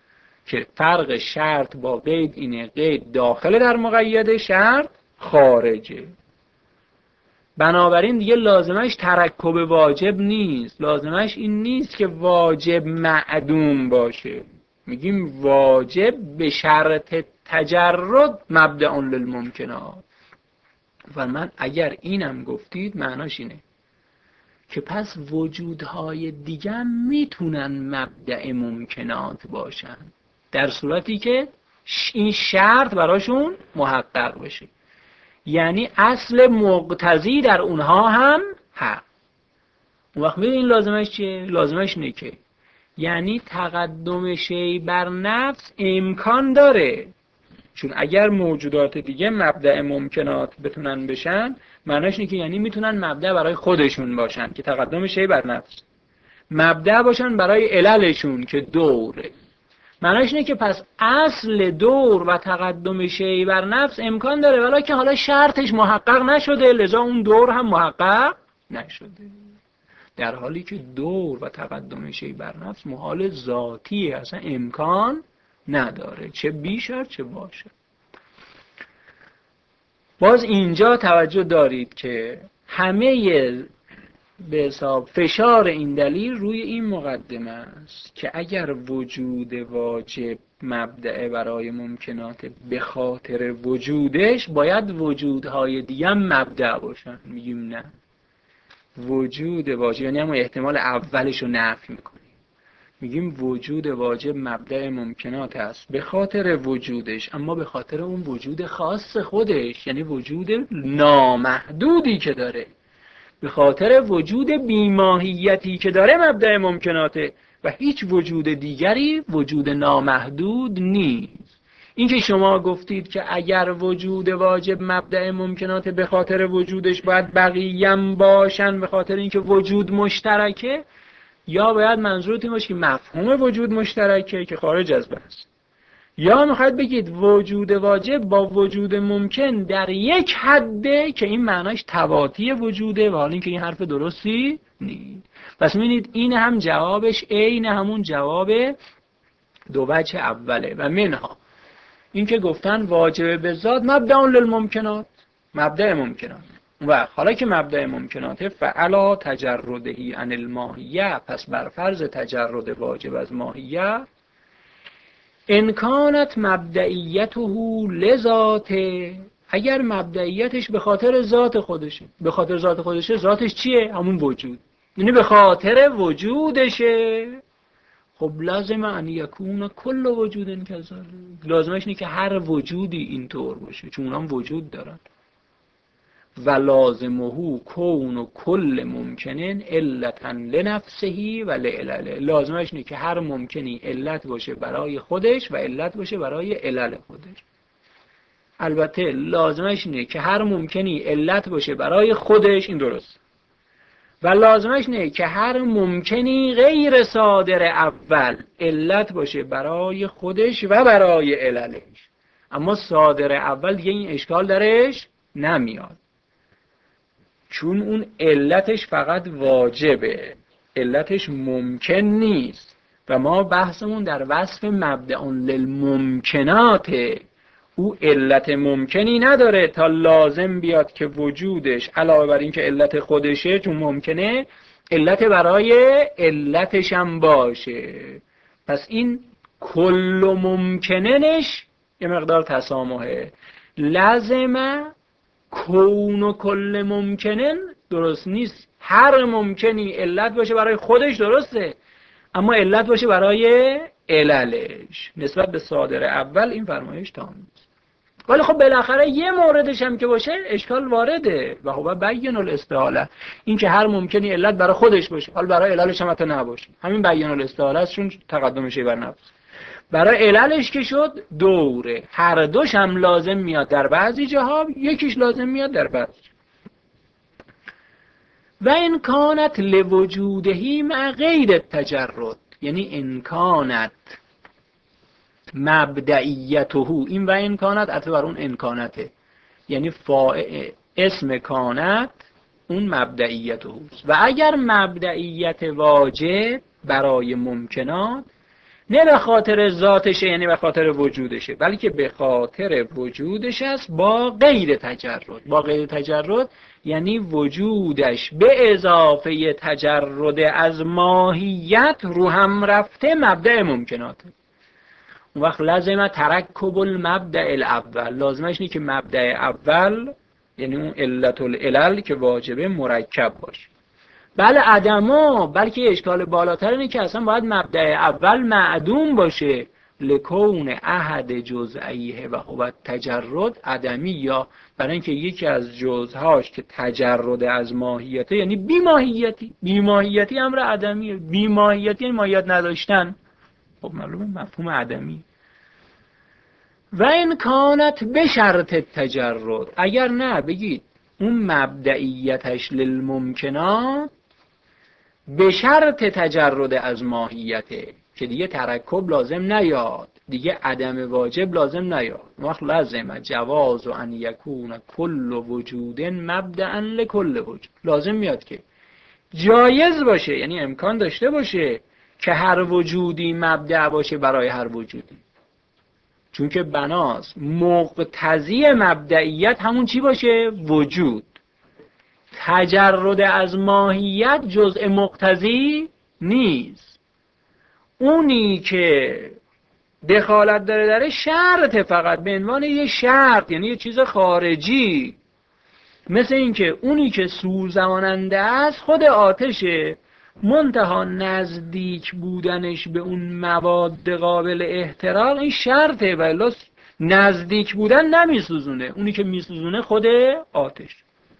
که فرق شرط با قید اینه، قید داخل در مقید، شرط خارجه. بنابراین دیگه لازمش ترکب واجب نیست، لازمش این نیست که واجب معدوم باشه. میگیم واجب به شرط تجرد مبدأ للممکنات. و من اگر اینم گفتید معناش اینه که پس وجودهای دیگه میتونن مبدأ ممکنات باشن در صورتی که این شرط براشون محقق بشه. یعنی اصل مقتضی در اونها هم حق. اون وقت ببین لازمش چیه؟ لازمش اینه که یعنی تقدم شی بر نفس امکان داره، چون اگر موجودات دیگه مبدأ ممکنات بتونن بشن معناش اینه که یعنی میتونن مبدأ برای خودشون باشن که تقدم شی بر نفس، مبدأ باشن برای عللشون که دوره. معناش اینه که پس اصل دور و تقدم شی بر نفس امکان داره، ولی که حالا شرطش محقق نشده، لذا اون دور هم محقق نشده. در حالی که دور و تقدم شی بر نفس محال ذاتیه، اصلا امکان نداره، چه بیشتر چه باشه. باز اینجا توجه دارید که همه به حساب فشار این دلیل روی این مقدمه است که اگر وجود واجب مبدأ برای ممکنات به خاطر وجودش، باید وجودهای دیگه هم مبدأ باشن. میگیم نه، وجود واجب یعنی همون احتمال اولش رو نفی میکنیم، میگیم وجود واجب مبدأ ممکنات است به خاطر وجودش، اما به خاطر اون وجود خاص خودش، یعنی وجود نامحدودی که داره، به خاطر وجود بیماهیتی که داره مبدأ ممکناته و هیچ وجود دیگری وجود نامحدود نیست. این که شما گفتید که اگر وجود واجب مبدأ ممکناته به خاطر وجودش باید بقیه‌ام باشن به خاطر اینکه وجود مشترکه، یا باید منظورتون باشه که مفهوم وجود مشترکه که خارج از بحث، یا میخواید بگید وجود واجب با وجود ممکن در یک حده که این معناش تواطی وجوده، و حالا اینکه این حرف درستی نیست. پس می‌بینید این هم جوابش عین همون جواب دو وجه اوله. و منها این که گفتن واجب به ذات مبدأ للممکنات، مبدأ ممکنات، و حالا که مبدأ ممکنات فعلا تجردهی عن الماهیه، پس بر فرض تجرد واجب از ماهیه، انکانت مبدئیته لذاته، اگر مبدئیتش به خاطر ذات خودشه، به خاطر ذات خودشه، ذاتش چیه؟ همون وجود، یعنی به خاطر وجودشه. خب لازم ان یکون کل وجود کذالک، لازمش اینه که هر وجودی اینطور باشه، چون اونام وجود دارن. و لازمه کون کل ممکنن علتا لنفسه و لعلله، لازمش اینه که هر ممکنی علت باشه برای خودش و علت باشه برای علل خودش. البته لازمش اینه که هر ممکنی علت باشه برای خودش، این درست، و لازمش اینه که هر ممکنی غیر صادر اول علت باشه برای خودش و برای عللش. اما صادر اول دیگه این اشکال درش نمیاد، چون اون علتش فقط واجبه، علتش ممکن نیست. و ما بحثمون در وصف مبدأ للممکناته، او علت ممکنی نداره تا لازم بیاد که وجودش علاوه بر این که علت خودشه چون ممکنه، علت برای علتش هم باشه. پس این کل ممکننش یه مقدار تسامحه. لازمه کون و کل ممکنن درست نیست، هر ممکنی علت باشه برای خودش درسته، اما علت باشه برای عللش. نسبت به صادر اول این فرمایش تام نیست، ولی خب بالاخره یه موردش هم که باشه اشکال وارده. و خب بیان الاستحاله، این که هر ممکنی علت برای خودش باشه، حالا برای عللش هم حتی نباشه، همین بیان الاستحاله است، چون تقدم شی بر نفس. برای عللش که شد دوره، هر دوش هم لازم میاد در بعضی جاها، یکیش لازم میاد در بعضی. و این کانت لوجودهی مع غیر تجرد، یعنی انکانت مبدئیته، این و انکانت عطف بر اون انکانته، یعنی اسم کانت اون مبدئیته. و اگر مبدئیت واجب برای ممکنات نه به خاطر ذاتشه یعنی به خاطر وجودشه، بلکه به خاطر وجودش است با غیر تجرد. با غیر تجرد یعنی وجودش به اضافه تجرد از ماهیت رو هم رفته مبدأ ممکناته. اون وقت لازمه ترکب المبدأ الاول، لازمش اینه که مبدأ اول یعنی اون علت العلل که واجبه مرکب باشه. بله عدما، بلکه اشکال بالاتر اینه که اصلا باید مبدأ اول معدوم باشه، لکون احد جزئیه و هو تجرد عدمی، یا برای اینکه یکی از جزهاش که تجرد از ماهیته یعنی بی ماهیتی امر عدمیه. بی ماهیتی یعنی ماهیت نداشتن، خب معلومه مفهوم عدمی. و این کانت به شرط تجرد، اگر نه بگید اون مبدئیتش للممکنات به شرط تجرد از ماهیته که دیگه ترکب لازم نیاد، دیگه عدم واجب لازم نیاد. وقت لازم جواز و ان یکون کل وجود مبدأ لکل وجود، لازم میاد که جایز باشه یعنی امکان داشته باشه که هر وجودی مبدأ باشه برای هر وجودی، چون که بناست مقتضی مبدئیت همون چی باشه؟ وجود. تجرد از ماهیت جزء مقتضی نیست، اونی که دخالت داره داره شرط، فقط به عنوان یه شرط یعنی یه چیز خارجی. مثل اینکه اونی که سوزاننده است خود آتشه، منتها نزدیک بودنش به اون مواد قابل احتراق این شرطه، ولی نزدیک بودن نمیسوزونه، اونی که میسوزونه خود آتش.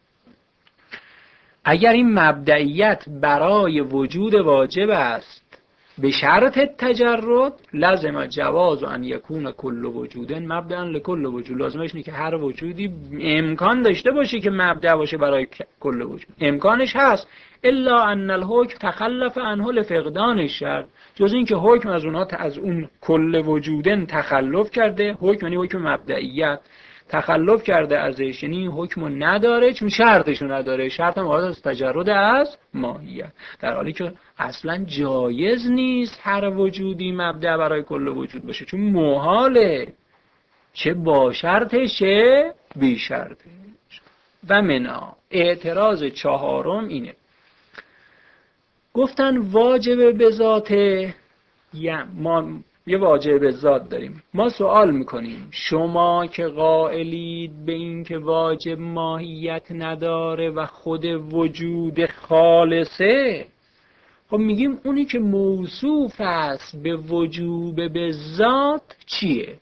اگر این مبدئیت برای وجود واجب است به شرط تجرد، لازم جواز و ان یکون کل وجود مبدأ لکل وجود، لازمش اینه که هر وجودی امکان داشته باشه که مبدأ باشه برای کل وجود. امکانش هست، الا ان الحکم تخلف عنه لفقدان الشرط، جز این که حکم از اونها از اون کل وجودن تخلف کرده. حکم یعنی حکم مبدئیت، تخلف کرده ازش یعنی این حکمو نداره چون شرطشو نداره. شرط هم از تجرد از ماهیت، در حالی که اصلا جایز نیست هر وجودی مبدأ برای کل وجود باشه، چون محاله، چه با شرطش چه بی شرطش. و منا اعتراض چهارم اینه، گفتن واجب به ذاته، ما یه واجب به ذات داریم، ما سوال میکنیم شما که قائلید به این که واجب ماهیت نداره و خود وجود خالصه، خب میگیم اونی که موصوف است به وجوب به ذات چیه؟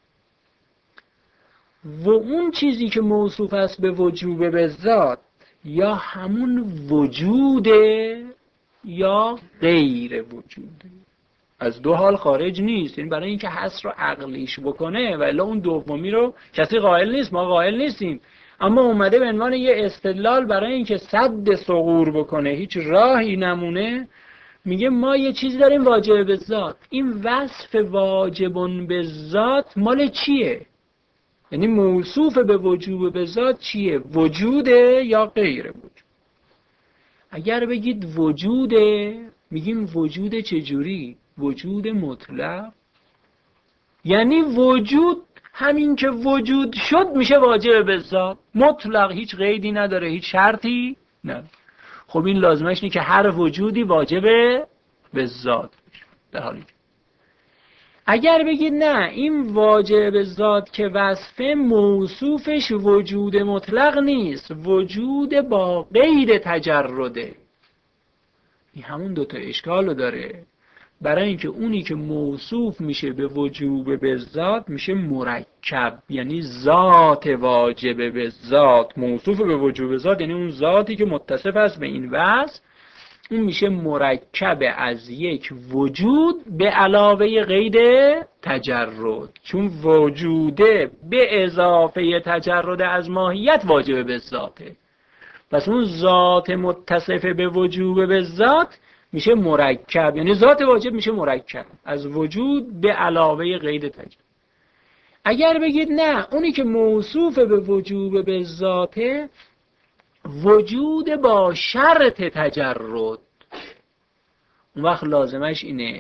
و اون چیزی که موصوف است به وجوب به ذات یا همون وجوده یا غیر وجوده، از دو حال خارج نیست. این برای اینکه حس رو عقلیش بکنه، ولی اون دومی رو کسی قائل نیست، ما قائل نیستیم، اما اومده به عنوان یه استدلال برای اینکه سد ثغور بکنه، هیچ راهی نمونه، میگه ما یه چیزی داریم واجب به ذات. این وصف واجبون به ذات مال چیه؟ یعنی موصوف به وجوب به ذات چیه؟ وجوده یا غیر وجود؟ اگر بگید وجوده، میگیم وجود چجوری؟ وجود مطلق، یعنی وجود همین که وجود شد میشه واجب به ذات، مطلق، هیچ قیدی نداره، هیچ شرطی نداره. خب این لازمش اینه که هر وجودی واجب به ذات بشه. در حالی اگر بگید نه این واجب به ذات که وصفه موصوفش وجود مطلق نیست، وجود با غیر تجرده، این همون دوتا اشکال رو داره. برای اینکه اونی که موصوف میشه به وجوب به ذات میشه مرکب، یعنی ذات واجب به ذات موصوف به وجوب به ذات، یعنی اون ذاتی که متصف است به این وصف، اون میشه مرکب از یک وجود به علاوه قید تجرد، چون وجوده به اضافه تجرد از ماهیت واجب به ذاته، پس اون ذات متصف به وجوب به ذات میشه مرکب، یعنی ذات واجب میشه مرکب از وجود به علاوه قید تجرد. اگر بگید نه اونی که موصوف به وجوب به ذاته وجود با شرط تجرد، اون وقت لازمش اینه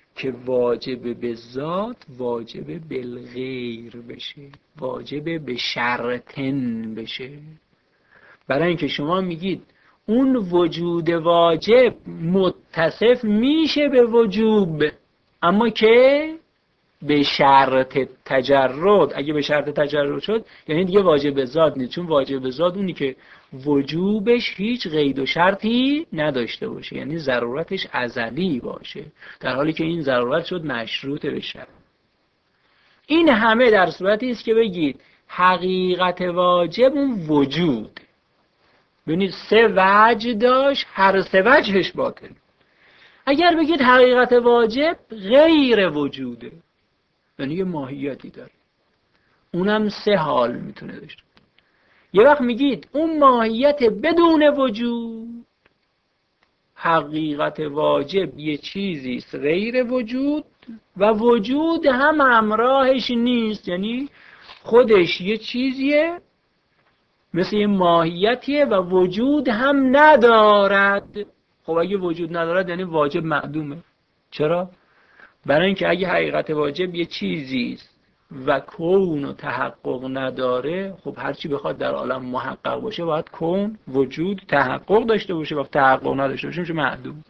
که واجب به ذات واجب بالغیر بشه، واجب به شرطن بشه. برای اینکه شما میگید اون وجود واجب متصف میشه به وجوب، اما که به شرط تجرد. اگه به شرط تجرد شد یعنی دیگه واجب ذات نیست، چون واجب ذات اونی که وجوبش هیچ قید و شرطی نداشته باشه، یعنی ضرورتش ازلی باشه، در حالی که این ضرورت شد مشروط به شرط. این همه در صورتی است که بگید حقیقت واجب اون وجود، ببینید سه وجه داشت، هر سه وجهش باطل. اگر بگید حقیقت واجب غیر وجوده، یعنی یه ماهیتی داره، اونم سه حال میتونه داشته. یه وقت میگید اون ماهیت بدون وجود، حقیقت واجب یه چیزیست غیر وجود و وجود هم همراهش نیست، یعنی خودش یه چیزیه مثل یه ماهیتیه و وجود هم ندارد. خب اگه وجود ندارد یعنی واجب معدومه. چرا؟ برای اینکه اگه حقیقت واجب یه چیزیست و کون و تحقق نداره، خب هرچی بخواد در عالم محقق باشه باید کون وجود تحقق داشته باشه، و تحقق نداشته باشه میشه معدوم.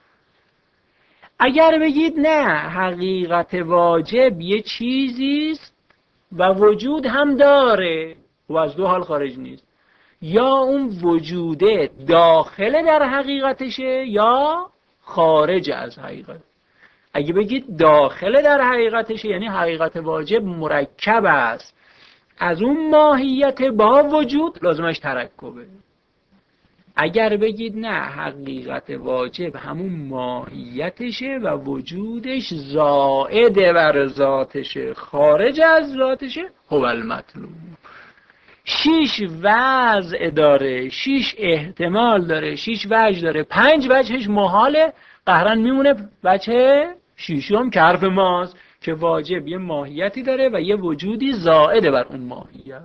اگر بگید نه حقیقت واجب یه چیزیست و وجود هم داره، و از دو حال خارج نیست، یا اون وجوده داخل در حقیقتشه یا خارج از حقیقت. اگه بگید داخل در حقیقتشه یعنی حقیقت واجب مرکب است از اون ماهیت با وجود، لازمش ترکبه. اگر بگید نه حقیقت واجب همون ماهیتشه و وجودش زائد بر ذاتشه خارج از ذاتشه، هو المطلوب. 6 وضع داره، 6 احتمال داره، 6 وجه داره، 5 وجهش محاله، قهرن میمونه وجه شیشم که حرف ماست که واجب یه ماهیتی داره و یه وجودی زائد بر اون ماهیت.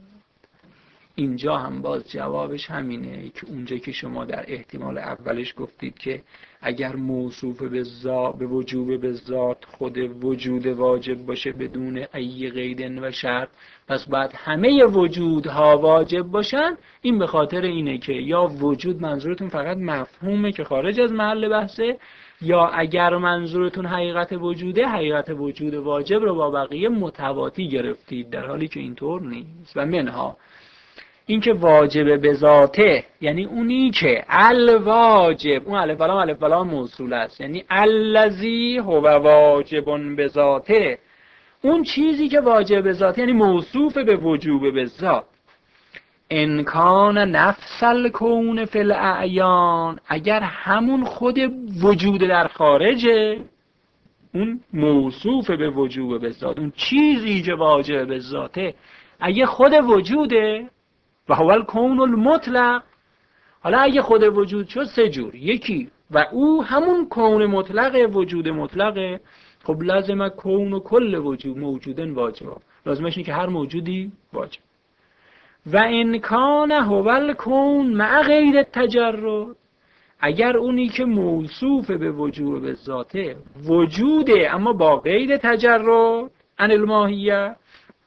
اینجا هم باز جوابش همینه که اونجا که شما در احتمال اولش گفتید که اگر موصوف به وجوب به ذات خود وجود واجب باشه بدون ای قید و شرط، پس بعد همه وجودها واجب باشن. این به خاطر اینه که یا وجود منظورتون فقط مفهومه که خارج از محل بحثه، یا اگر منظورتون حقیقت وجوده، حقیقت وجود واجب رو با بقیه متواتی گرفتید، در حالی که اینطور نیست. و منها این که واجب به ذاته یعنی اونی که الواجب، اون الف لام موصول است، یعنی الذی هو واجب به ذاته، اون چیزی که واجب به ذاته یعنی موصوف به وجوب به ذات. ان کان نفس الکون فی الاعیان، اگر همون خود وجود در خارجه، اون موصوف به وجوب به ذات، اون چیزی که واجب به ذاته اگه خود وجوده، و هو الکون المطلق. حالا اگه خود وجود شد سه جور، یکی و او همون کون مطلق وجود مطلقه، خب لازم کون و کل وجود موجودن واجب، لازمش اینه که هر موجودی واجب. و ان کان هو الکون مع غیر التجرد، اگر اونی که موصوف به وجود به ذاته وجوده اما با غیر تجرد عن الماهیه،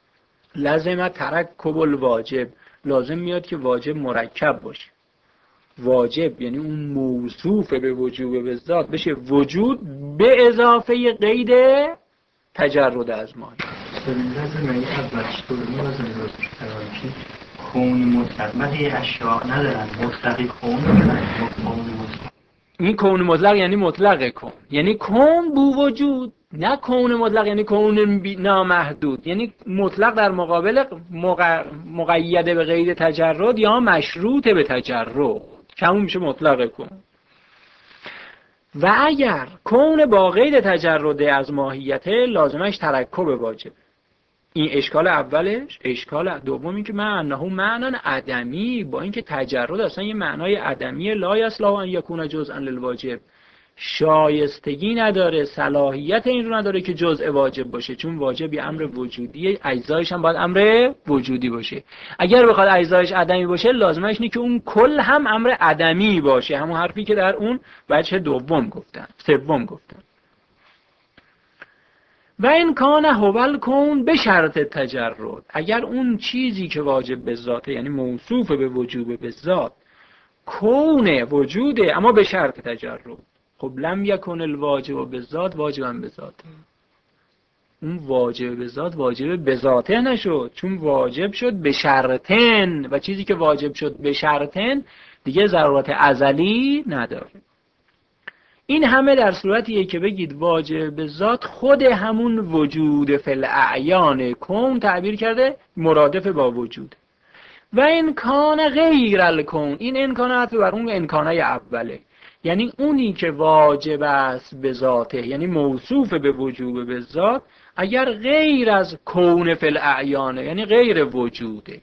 لازم ترکب الواجب، لازم میاد که واجب مرکب باشه. واجب یعنی اون موصوف به وجوب به ذات بشه وجود به اضافه قید تجرد از ماهیت. لازم یعنی اولش طوری لازم درستش تراکی کون مطلق مده اشیاء ندارن، مطلقی کون مطلق. این کون مطلق یعنی مطلق کون، یعنی کون بو وجود، نه کون مطلق یعنی کون نامحدود، یعنی مطلق در مقابل مقید به قید تجرد یا مشروط به تجرد، که همون میشه مطلق کون. و اگر کون با قید تجرد از ماهیته، لازمش ترکب واجب. این اشکال اولش. اشکال دومی که معناه معنی عدمی، با اینکه تجرد اصلا یه معنای عدمی، لا یصلح ان یکون جزءا للواجب، شایستگی نداره، صلاحیت این رو نداره که جزء واجب باشه، چون واجب یه امر وجودیه، اجزایش هم باید امر وجودی باشه. اگر بخواد اجزایش عدمی باشه، لازمش اینه که اون کل هم امر عدمی باشه، همون حرفی که در اون وجه دوم گفتن، سوم گفتن. و این کان هول کون به شرط تجرد، اگر اون چیزی که واجب به ذاته یعنی موصوف به وجوب به ذات کون وجوده اما به شرط تجرد. خب لم یکن الواجب به ذات واجبا به ذاته، اون واجب به ذات واجب به ذاته نشد، چون واجب شد به شرطن و چیزی که واجب شد به شرطن دیگه ضرورت ازلی نداره. این همه در صورتیه که بگید واجب به ذات خود همون وجود فی الاعیان کون تعبیر کرده مرادف با وجود. و امکان غیر الکون، این امکان عطف بر اون امکانای اوله، یعنی اونی که واجب است به ذاته یعنی موصوف به وجوب به ذات اگر غیر از کون فی الاعیانه یعنی غیر وجوده.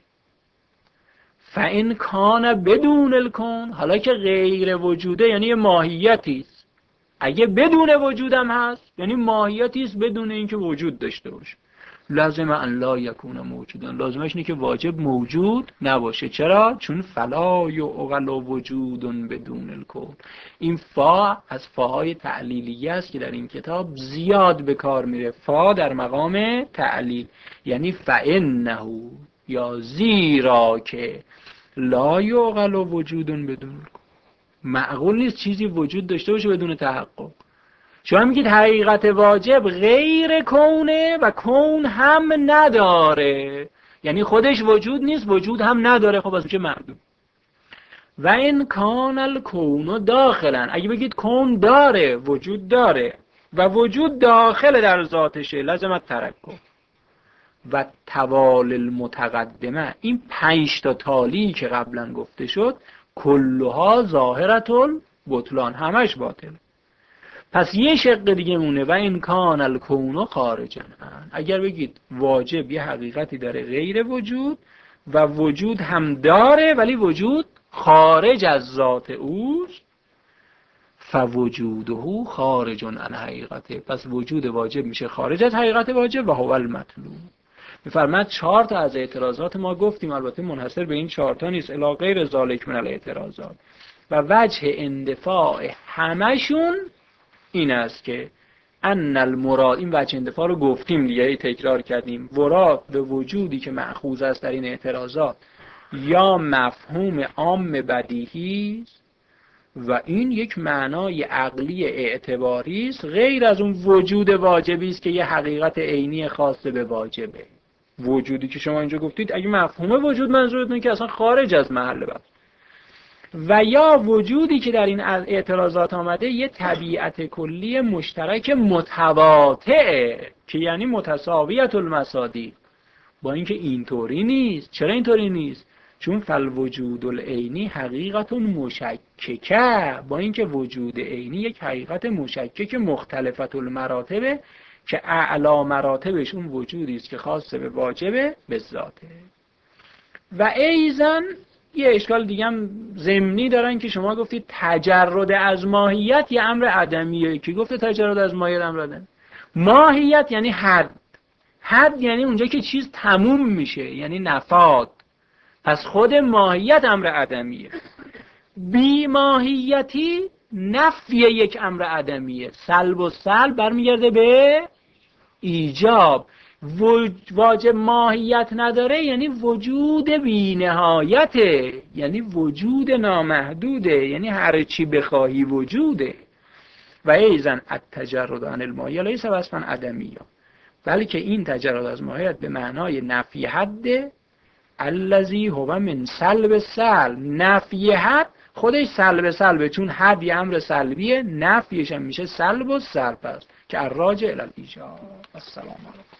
فان کان بدون الکون، حالا که غیر وجوده یعنی ماهیتی است، اگه بدون وجودم هست یعنی ماهیتی است بدون اینکه وجود داشته باشه. لازم ان لا یکون موجودا، لازمش اینه که واجب موجود نباشه. چرا؟ چون فلا یعقل وجود بدون الکون. این فا از فاهای تعلیلیه است که در این کتاب زیاد به کار میره. فا در مقام تعلیل یعنی فانه یا زیرا که لا یعقل وجود بدون الکون، معقول نیست چیزی وجود داشته باشه بدون تحقق. شما میگید حقیقت واجب غیر کونه و کون هم نداره، یعنی خودش وجود نیست وجود هم نداره. خب از میشه معدوم. و این کان الکون داخلا، اگه بگید کون داره وجود داره و وجود داخل در ذاتشه لازمت ترکب. و توال المتقدمه، این 5 تا تالی که قبلا گفته شد کلها ظاهرة البطلان، همش باطل. پس یه شق دیگه مونه و این کان الکون خارجا، اگر بگید واجب یه حقیقتی داره غیر وجود و وجود هم داره ولی وجود خارج از ذات اوست، فوجوده خارج عن حقیقته، پس وجود واجب میشه خارج از حقیقت واجب و هو المطلوب. میفرماد 4 تا از اعتراضات ما گفتیم، البته منحصر به این 4 تا نیست، الی غیر ذالک من الاعتراضات، و وجه اندفاع همشون این است که ان المراد، این وجه اندفاع رو گفتیم دیگه تکرار کردیم، مراد به وجودی که مأخوذ است در این اعتراضات یا مفهوم عام بدیهی است و این یک معنای عقلی اعتباری است غیر از اون وجود واجبی است که یه حقیقت عینی خاص به واجبه. وجودی که شما اینجا گفتید اگه مفهوم وجود منظورتونه که اصلا خارج از محل بحث، و یا وجودی که در این اعتراضات آمده یه طبیعت کلی مشترک متواطئه که یعنی متساویت المصادیق، با اینکه اینطوری نیست. چرا اینطوری نیست؟ چون فالوجود العینی حقیقت مشککه، با اینکه وجود عینی یک حقیقت مشکک مختلفت المراتبه که اعلی مراتبش اون وجودی است که خاص به واجبه به ذاته. و ایزن یه اشکال دیگه هم ضمنی دارن که شما گفتید تجرد از ماهیت یه امر عدمیه. کی گفته تجرد از ماهیت امر عدم؟ ماهیت یعنی حد، حد یعنی اونجا که چیز تموم میشه یعنی نفاد، پس خود ماهیت امر عدمیه. بی ماهیتی نفی یک امر عدمیه، سلب و سلب برمیگرده به ایجاب. واجب ماهیت نداره یعنی وجود بی نهایته، یعنی وجود نامحدوده، یعنی هر چی بخواهی وجوده. و ایزن التجرد عن الماهیه لیس وصفا عدمیه، بلکه این تجرد از ماهیت به معنای نفی حد الذی هو من سلب سلب. نفی حد خودش سلب سلبه، چون حد یه امر سلبیه، نفیش هم میشه سلب و سلب است که الراجع الی الایجاب. السلام علیکم.